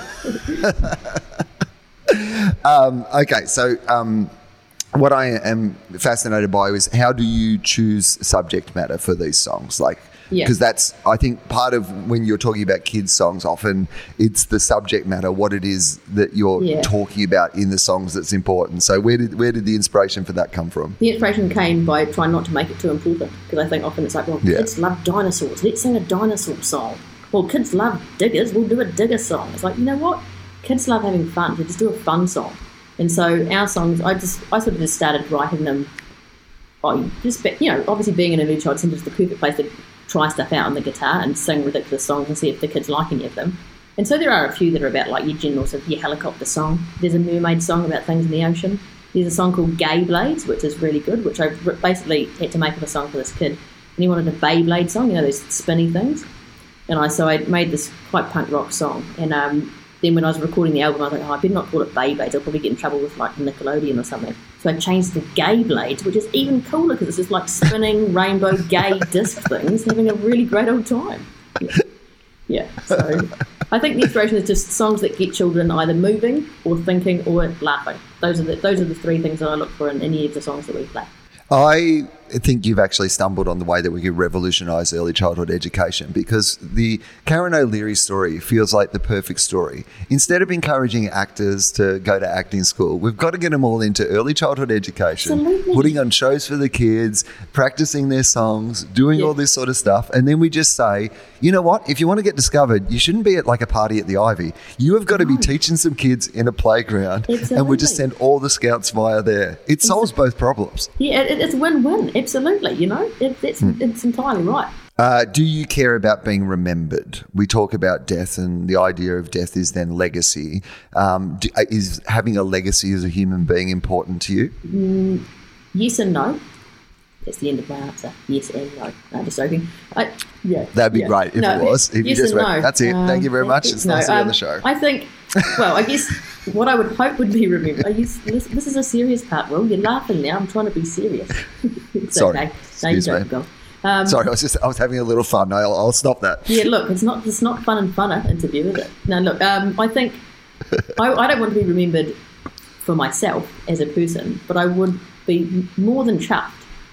Okay, so what I am fascinated by is how do you choose subject matter for these songs? Because that's, I think, part of when you're talking about kids' songs, often it's the subject matter, what it is that you're talking about in the songs that's important. So where did the inspiration for that come from? The inspiration came by trying not to make it too important, because I think often it's like, well, kids love dinosaurs. Let's sing a dinosaur song. Well, kids love diggers. We'll do a digger song. It's like, you know what? Kids love having fun. So just do a fun song. And so our songs, I sort of just started writing them. Obviously being an early child seemed just the perfect place to try stuff out on the guitar and sing ridiculous songs and see if the kids like any of them. And so there are a few that are about your general sort of your helicopter song. There's a mermaid song about things in the ocean. There's a song called Gay Blades, which is really good, which I basically had to make up a song for this kid. And he wanted a Beyblade song, those spinny things. And so I made this quite punk rock song. And then when I was recording the album, I was like, I better not call it Beyblades. I'll probably get in trouble with Nickelodeon or something. So I changed it to Gay Blades, which is even cooler because it's just spinning rainbow gay disc things, having a really great old time. Yeah. So I think the inspiration is just songs that get children either moving or thinking or laughing. Those are the three things that I look for in any of the songs that we play. I think you've actually stumbled on the way that we could revolutionise early childhood education, because the Karen O'Leary story feels like the perfect story. Instead of encouraging actors to go to acting school, we've got to get them all into early childhood education, putting on shows for the kids, practicing their songs, doing all this sort of stuff. And then we just say, you know what? If you want to get discovered, you shouldn't be at a party at the Ivy. You have got to be teaching some kids in a playground, and we just send all the scouts via there. It solves both problems. Yeah, it's win-win. Absolutely, it's entirely right. Do you care about being remembered? We talk about death, and the idea of death is then legacy. Is having a legacy as a human being important to you? Yes and no. That's the end of my answer. Yes and no. No, just joking. That'd be great if it was. If yes you just went, no. That's it. Thank you very much. It's nice to be on the show. I think, I guess what I would hope would be remembered. This is a serious part, Will. You're laughing now. I'm trying to be serious. Sorry. Okay. No, you don't go. Sorry, I was having a little fun. I'll stop that. Yeah, look, it's not fun and funner interview, is it? No, look, I think I don't want to be remembered for myself as a person, but I would be more than chuffed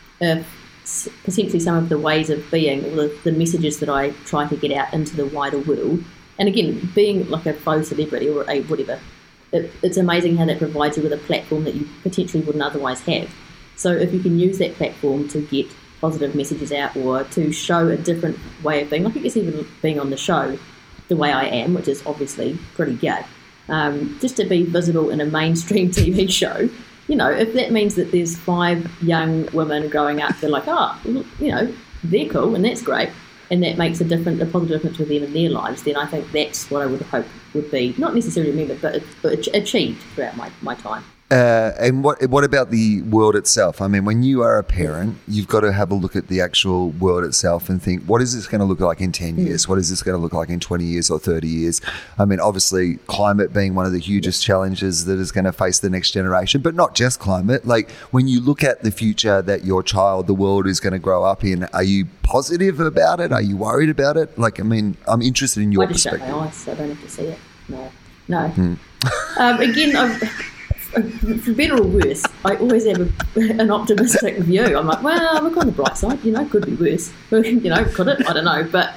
if potentially some of the ways of being, or the messages that I try to get out into the wider world, and again, being a faux celebrity or a whatever, it's amazing how that provides you with a platform that you potentially wouldn't otherwise have. So if you can use that platform to get positive messages out, or to show a different way of being, I guess even being on the show the way I am, which is obviously pretty gay, just to be visible in a mainstream TV show, if that means that there's 5 young women growing up, they're like, they're cool and that's great, and that makes a positive difference with them in their lives, then I think that's what I would hope would be, not necessarily remembered, but achieved throughout my time. And what about the world itself? I mean, when you are a parent, you've got to have a look at the actual world itself and think, what is this going to look like in 10 years? What is this going to look like in 20 years or 30 years? I mean, obviously, climate being one of the hugest challenges that is going to face the next generation, but not just climate. When you look at the future that your child, the world is going to grow up in, are you positive about it? Are you worried about it? I'm interested in your perspective. I just shut my eyes so I don't have to see it. No. Again, for better or worse, I always have an optimistic view. I'm like, well, look on the bright side, could be worse. Could it? I don't know. But,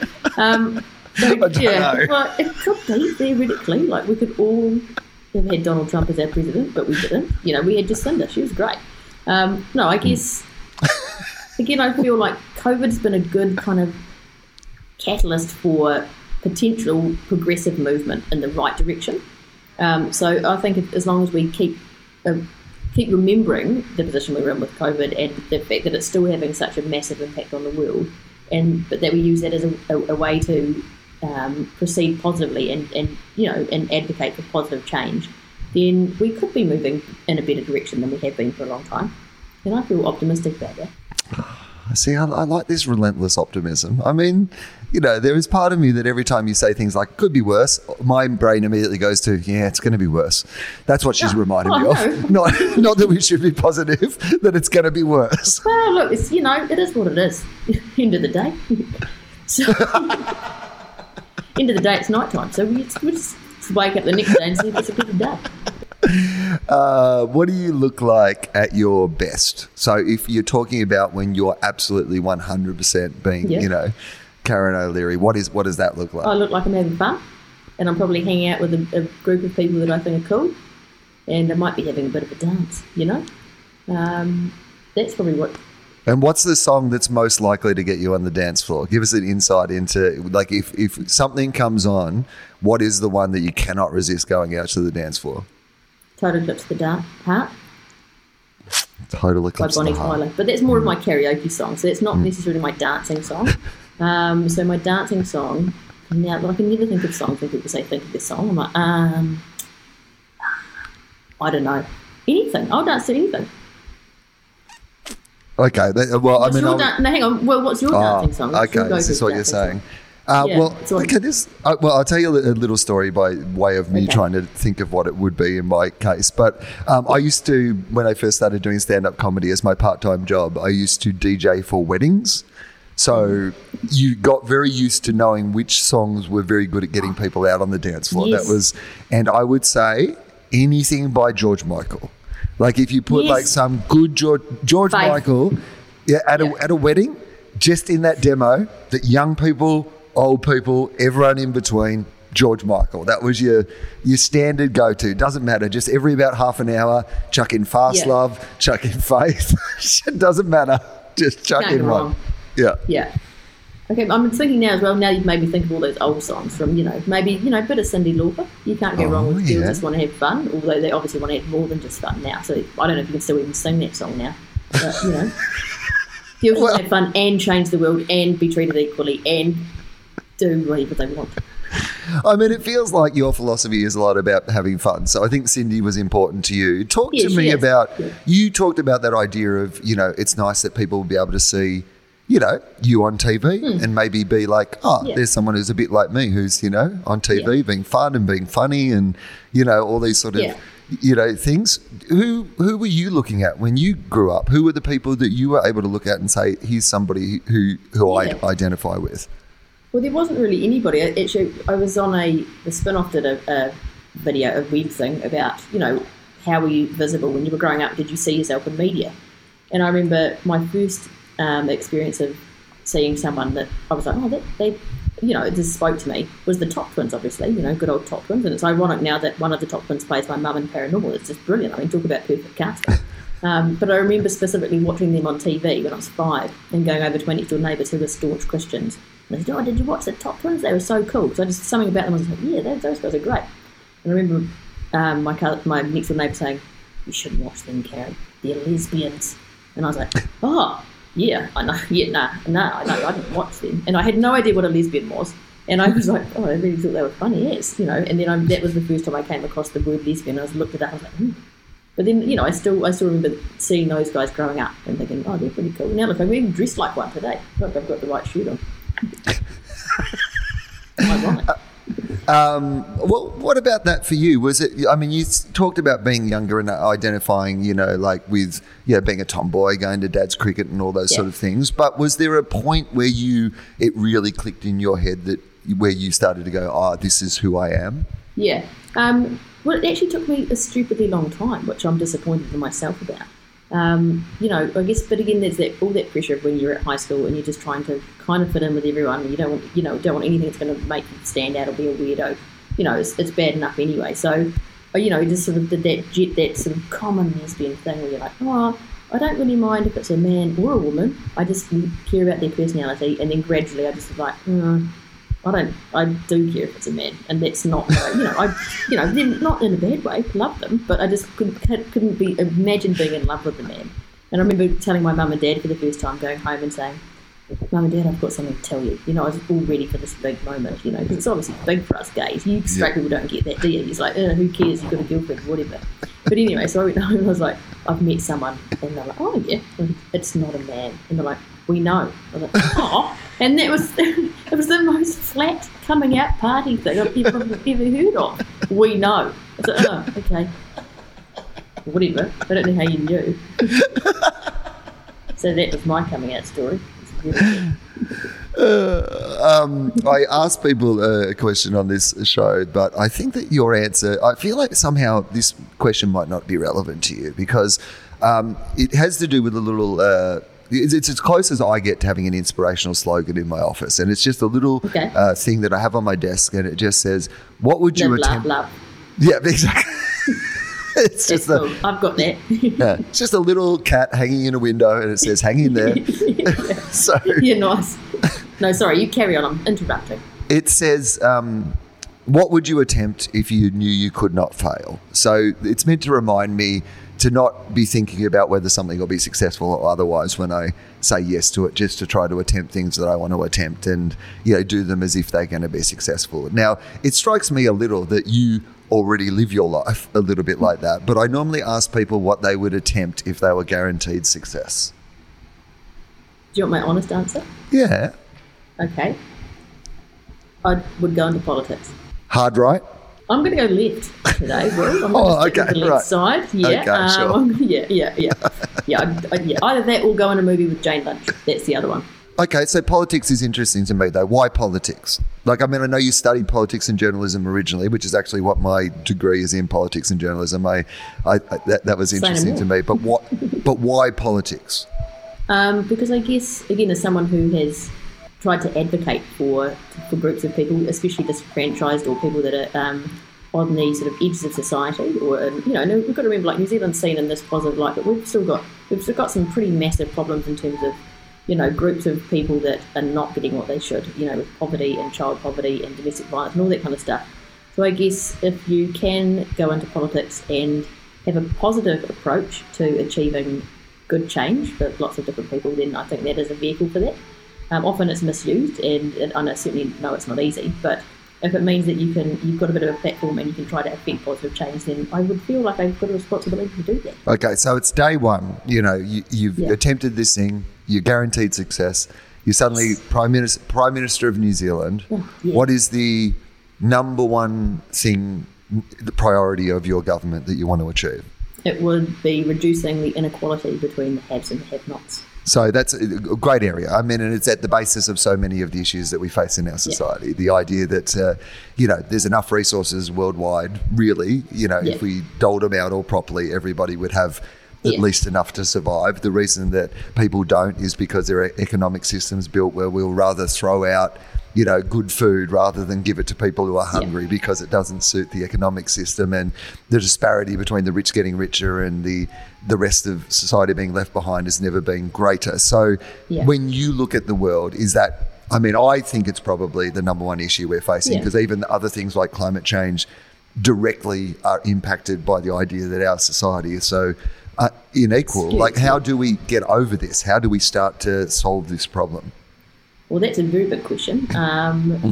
well, it could be, theoretically. We could all have had Donald Trump as our president, but we didn't. We had Jacinda. She was great. I guess, again, I feel like COVID's been a good kind of catalyst for potential progressive movement in the right direction. So I think as long as we keep remembering the position we were in with COVID and the fact that it's still having such a massive impact on the world, but that we use that as a way to proceed positively and and advocate for positive change, then we could be moving in a better direction than we have been for a long time. And I feel optimistic about that. See, I like this relentless optimism. I mean, there is part of me that every time you say things like could be worse, my brain immediately goes to, yeah, it's going to be worse. That's what she's reminding me of. Not that we should be positive, that it's going to be worse. Well, look, it's, it is what it is. End of the day. So, end of the day, it's night time. So we just wake up the next day and see if it's a better day. What do you look like at your best? So if you're talking about when you're absolutely 100% being, Karen O'Leary, what does that look like? I look like I'm having fun, and I'm probably hanging out with a group of people that I think are cool, and I might be having a bit of a dance, That's probably what... And what's the song that's most likely to get you on the dance floor? Give us an insight into, like, if something comes on, what is the one that you cannot resist going out to the dance floor? Total Eclipse of the Heart. Total Eclipse by of Bonnie the Heart. Tyler. But that's more of my karaoke song, so it's not necessarily my dancing song. So my dancing song, now, I can never think of songs when people say think of this song. I'm like, I don't know. Anything. I'll dance to anything. Okay. Hang on. Well, what's your dancing song? Okay, this is what you're saying. I'll tell you a little story by way of me trying to think of what it would be in my case. But I used to, when I first started doing stand-up comedy as my part-time job, I used to DJ for weddings. So you got very used to knowing which songs were very good at getting people out on the dance floor. Yes. And I would say anything by George Michael. Like if you put like some good George Michael at a wedding, just in that demo, that young people, old people, everyone in between, George Michael. That was your standard go-to. Doesn't matter. Just every about half an hour, chuck in Fast Love, chuck in Faith. It doesn't matter. Just chuck in one. Yeah. Okay, I'm thinking now as well, now you've made me think of all those old songs from, maybe, a bit of Cyndi Lauper. You can't go wrong with girls just want to have fun, although they obviously want to have more than just fun now. So I don't know if you can still even sing that song now. But, girls want to have fun and change the world and be treated equally and do whatever they want. I mean, it feels like your philosophy is a lot about having fun. So I think Cyndi was important to you. Talk to me about, you talked about that idea of, it's nice that people will be able to see, you on TV and maybe be like, there's someone who's a bit like me who's, on TV being fun and being funny and, all these sort of, things. Who were you looking at when you grew up? Who were the people that you were able to look at and say, here's somebody who I identify with? Well, there wasn't really anybody. Actually, I was on the Spin-Off did a video, a web thing about, how were you visible when you were growing up? Did you see yourself in media? And I remember my first experience of seeing someone that I was like, it just spoke to me, was the Top Twins, obviously, good old Top Twins. And it's ironic now that one of the Top Twins plays my mum in Paranormal. It's just brilliant. I mean, talk about perfect casting. But I remember specifically watching them on TV when I was 5 and going over to my next door neighbours who were staunch Christians. And they said, did you watch the Top Twins? They were so cool. So just something about them, I was like, yeah, those guys are great. And I remember my next door neighbour saying, you shouldn't watch them, Karen. They're lesbians. And I was like, yeah, I know. Yeah, no, I know. I didn't watch them. And I had no idea what a lesbian was. And I was like, I really thought they were funny, yes. And then that was the first time I came across the word lesbian. I looked it up, I was like, But then, I still remember seeing those guys growing up and thinking, they're pretty cool. Now look, I'm even dressed like one today. Look, I've got the right shirt on. Well, what about that for you? Was it, you talked about being younger and identifying, like with, being a tomboy, going to dad's cricket and all those sort of things. But was there a point where it really clicked in your head where you started to go, this is who I am? Yeah. Well, it actually took me a stupidly long time, which I'm disappointed in myself about. I guess, but again, there's all that pressure of when you're at high school and you're just trying to kind of fit in with everyone. And you don't want anything that's going to make you stand out or be a weirdo. It's bad enough anyway. So, just sort of did that sort of common lesbian thing where you're like, I don't really mind if it's a man or a woman. I just care about their personality. And then gradually, I just was like, I do care if it's a man, and that's not, they're not in a bad way, love them, but I just couldn't imagine being in love with a man. And I remember telling my mum and dad for the first time, going home and saying, Mum and Dad, I've got something to tell you. I was all ready for this big moment, because it's obviously big for us gays. You straight people don't get that, do you? It's like, who cares? You've got a girlfriend, whatever. But anyway, so I went home and I was like, I've met someone. And they're like, oh, yeah, it's not a man. And they're like, we know. I was like, oh. And it was the most flat coming out party thing I've ever heard of. We know. I was like, oh, okay. Whatever. I don't know how you knew. So that was my coming out story. I asked people a question on this show, but I think that your answer, I feel like somehow this question might not be relevant to you because it has to do with a little, it's as close as I get to having an inspirational slogan in my office. And it's just a little thing that I have on my desk and it just says, what would you attempt? Love. Yeah, exactly. It's just cool. I've got that. Yeah, it's just a little cat hanging in a window and it says hang in there. So yeah, nice. No, sorry, you carry on. I'm interrupting. It says, what would you attempt if you knew you could not fail? So it's meant to remind me to not be thinking about whether something will be successful or otherwise when I say yes to it, just to try to attempt things that I want to attempt and do them as if they're going to be successful. Now, it strikes me a little that you already live your life a little bit like that, but I normally ask people what they would attempt if they were guaranteed success. Do you want my honest answer? Yeah. Okay. I would go into politics. Hard right? I'm going to go left today, Will. I'm going to stick with the left side. Yeah. Okay, sure. Yeah. Either that or go in a movie with Jane Lynch. That's the other one. Okay, so politics is interesting to me, though. Why politics? I know you studied politics and journalism originally, which is actually what my degree is in, politics and journalism. That was interesting to me. But why politics? Because I guess, again, as someone who has tried to advocate for groups of people, especially disenfranchised or people that are on the sort of edges of society, or we've got to remember, New Zealand's seen in this positive light, but we've still got some pretty massive problems in terms of groups of people that are not getting what they should, with poverty and child poverty and domestic violence and all that kind of stuff. So I guess if you can go into politics and have a positive approach to achieving good change for lots of different people, then I think that is a vehicle for that. Often it's misused, and I certainly know it's not easy, but if it means that you've got a bit of a platform and you can try to affect positive change, then I would feel like I've got a responsibility to do that. Okay, so it's day one. You've attempted this thing. You're guaranteed success. You're suddenly Prime Minister of New Zealand. Oh, yeah. What is the number one thing, the priority of your government that you want to achieve? It would be reducing the inequality between the haves and the have-nots. So that's a great area. And it's at the basis of so many of the issues that we face in our society. Yeah. The idea that, there's enough resources worldwide, really, if we doled them out all properly, everybody would have at least enough to survive. The reason that people don't is because there are economic systems built where we'll rather throw out, good food rather than give it to people who are hungry because it doesn't suit the economic system, and the disparity between the rich getting richer and the rest of society being left behind has never been greater. So when you look at the world, is that, I think it's probably the number one issue we're facing, because even other things like climate change directly are impacted by the idea that our society is so unequal. How do we get over this? How do we start to solve this problem? Well, that's a very big question. I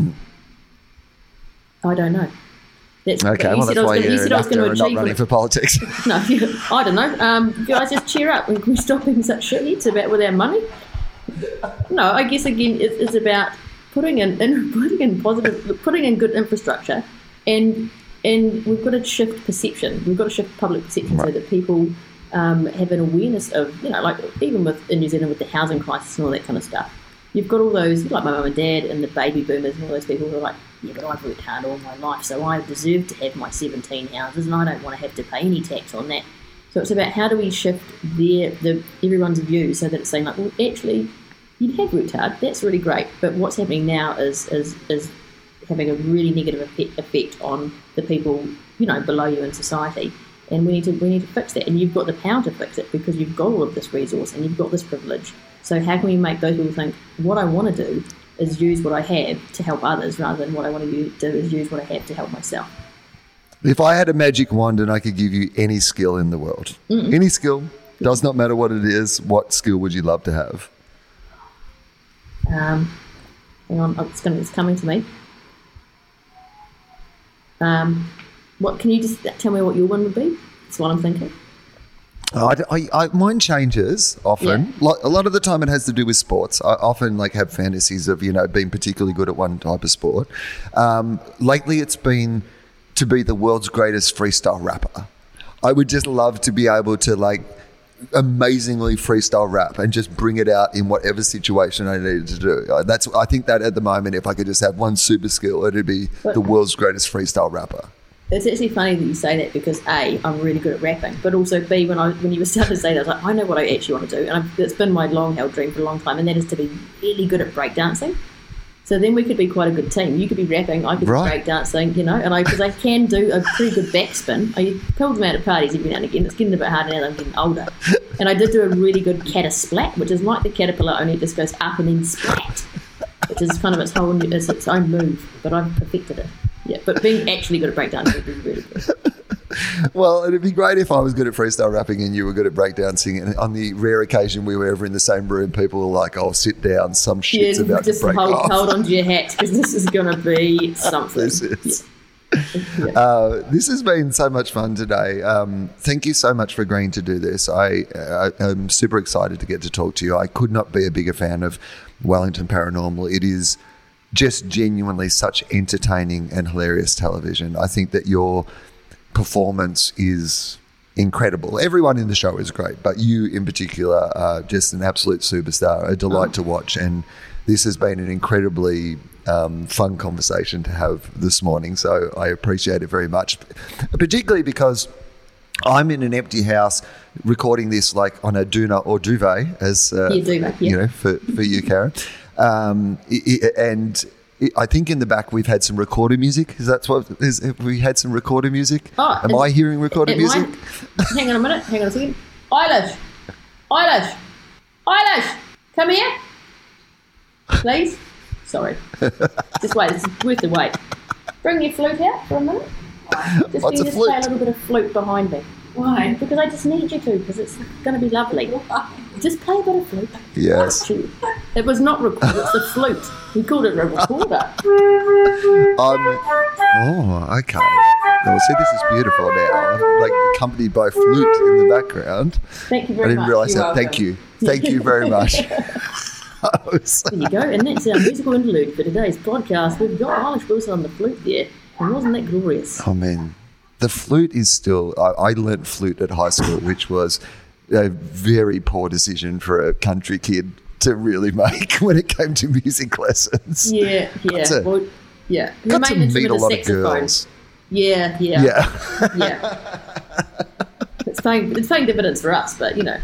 don't know. That's why you're not running for politics. No, I don't know. Guys, just cheer up and we're stopping such shitheads about with our money. No, I guess again it's about putting in good infrastructure, and we've got to shift perception. We've got to shift public perception so that people have an awareness of, even in New Zealand with the housing crisis and all that kind of stuff. You've got all those, like my mum and dad and the baby boomers and all those people who are like, yeah, but I've worked hard all my life, so I deserve to have my 17 houses and I don't want to have to pay any tax on that. So it's about how do we shift everyone's view so that it's saying like, well, actually, you have worked hard, that's really great, but what's happening now is having a really negative effect on the people, below you in society. And we need to fix that. And you've got the power to fix it because you've got all of this resource and you've got this privilege. So how can we make those people think, what I want to do is use what I have to help others rather than what I want to do is use what I have to help myself. If I had a magic wand and I could give you any skill in the world, any skill, does not matter what it is, what skill would you love to have? Hang on, it's coming to me. What can you just tell me what your one would be? That's what I'm thinking. Mine changes often. Yeah. A lot of the time it has to do with sports. I often have fantasies of, being particularly good at one type of sport. Lately it's been to be the world's greatest freestyle rapper. I would just love to be able to amazingly freestyle rap and just bring it out in whatever situation I needed to do. I think that at the moment, if I could just have one super skill, it'd be the world's greatest freestyle rapper. It's actually funny that you say that because A, I'm really good at rapping, but also B, when you were starting to say that, I was like, I know what I actually want to do, and it's been my long-held dream for a long time, and that is to be really good at breakdancing. So then we could be quite a good team. You could be rapping, I could be breakdancing, because I can do a pretty good backspin. I pull them out at parties every now and again. It's getting a bit harder now that I'm getting older. And I did do a really good catersplat, which is like the caterpillar, only it just goes up and then splat, which is kind of its own move, but I've perfected it. Yeah, but being actually good at breakdancing would be really good. Well, it'd be great if I was good at freestyle rapping and you were good at breakdancing. And on the rare occasion we were ever in the same room, people were like, "Oh, sit down, some shit's about to break off." Hold on to your hats because this is going to be something. This is. Yeah. This has been so much fun today. Thank you so much for agreeing to do this. I'm super excited to get to talk to you. I could not be a bigger fan of Wellington Paranormal. It is just genuinely such entertaining and hilarious television. I think that your performance is incredible. Everyone in the show is great, but you in particular are just an absolute superstar, a delight to watch. And this has been an incredibly fun conversation to have this morning. So I appreciate it very much, particularly because I'm in an empty house recording this on a doona or duvet, as duvet, yeah. For you, Karen. And I think in the back we've had some recorder music. Have we had some recorder music? Am I hearing recorder music? Hang on a minute. Hang on a second. Eilish, come here, please. Sorry. Just wait. It's worth the wait. Bring your flute out for a minute. What's a flute? Play a little bit of flute behind me. Why? Because I just need you to, because it's going to be lovely. Just play a bit of flute. Yes. It was not recorder, it's a flute. We called it a recorder. Okay. Well, see, this is beautiful now. Accompanied by flute in the background. Thank you very much. I didn't realise that. Thank you. Thank you very much. There you go. And that's our musical interlude for today's podcast. We've got Eilish Wilson on the flute there. And wasn't that glorious? Oh, man. The flute is still... I learnt flute at high school, which was a very poor decision for a country kid to really make when it came to music lessons. Yeah. Got to meet a lot of girls. Yeah. It's paying dividends for us, but, yeah.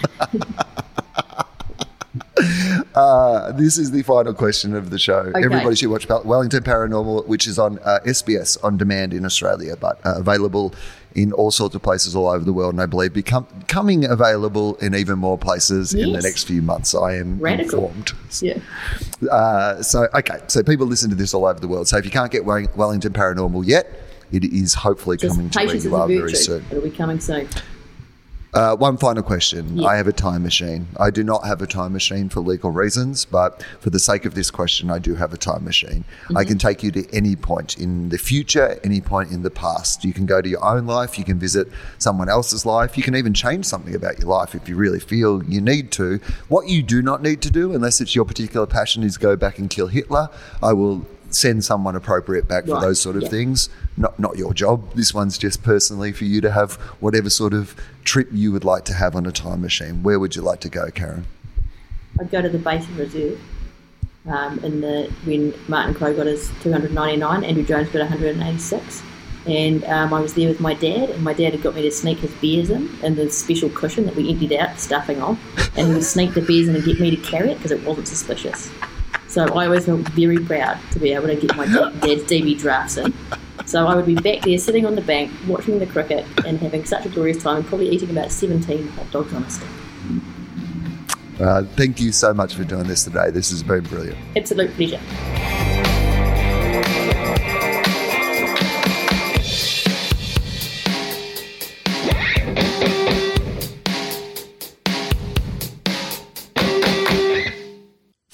This is the final question of the show. Okay. Everybody should watch Wellington Paranormal, which is on SBS On Demand in Australia, but available in all sorts of places all over the world, and I believe becoming available in even more places in the next few months. I am informed. Yeah. So people listen to this all over the world. So if you can't get Wellington Paranormal yet, it is hopefully coming to where you are very soon. It'll be coming soon. One final question. Yeah. I have a time machine. I do not have a time machine for legal reasons, but for the sake of this question, I do have a time machine. Mm-hmm. I can take you to any point in the future, any point in the past. You can go to your own life. You can visit someone else's life. You can even change something about your life if you really feel you need to. What you do not need to do, unless it's your particular passion, is go back and kill Hitler. I will send someone appropriate back for those sort of things. Not your job. This one's just personally for you to have whatever sort of trip you would like to have on a time machine. Where would you like to go, Karen? I'd go to the Basin Reserve. When Martin Crowe got his 299, Andrew Jones got 186. And I was there with my dad, and my dad had got me to sneak his beers in the special cushion that we emptied out, stuffing on. And he would sneak the beers in and get me to carry it because it wasn't suspicious. So I always felt very proud to be able to get my dad's DB drafts in. So I would be back there sitting on the bank, watching the cricket and having such a glorious time, and probably eating about 17 hot dogs on a stick. Thank you so much for doing this today. This has been brilliant. Absolute pleasure.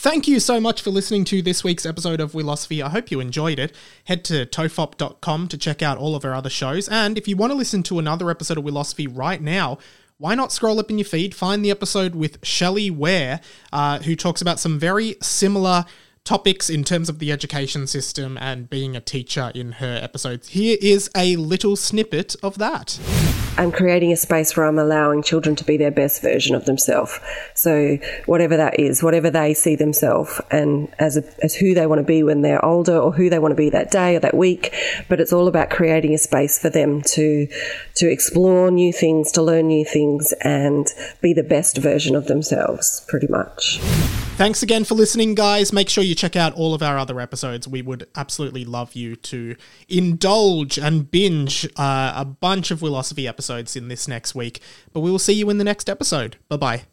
Thank you so much for listening to this week's episode of Wilosophy. I hope you enjoyed it. Head to tofop.com to check out all of our other shows. And if you want to listen to another episode of Wilosophy right now, why not scroll up in your feed, find the episode with Shelley Ware, who talks about some very similar topics in terms of the education system and being a teacher in her episodes. Here is a little snippet of that. I'm creating a space where I'm allowing children to be their best version of themselves. So whatever that is, whatever they see themselves and as who they want to be when they're older or who they want to be that day or that week. But it's all about creating a space for them to explore new things, to learn new things and be the best version of themselves, pretty much. Thanks again for listening, guys. Make sure you check out all of our other episodes. We would absolutely love you to indulge and binge a bunch of Wilosophy episodes in this next week. But we will see you in the next episode. Bye-bye.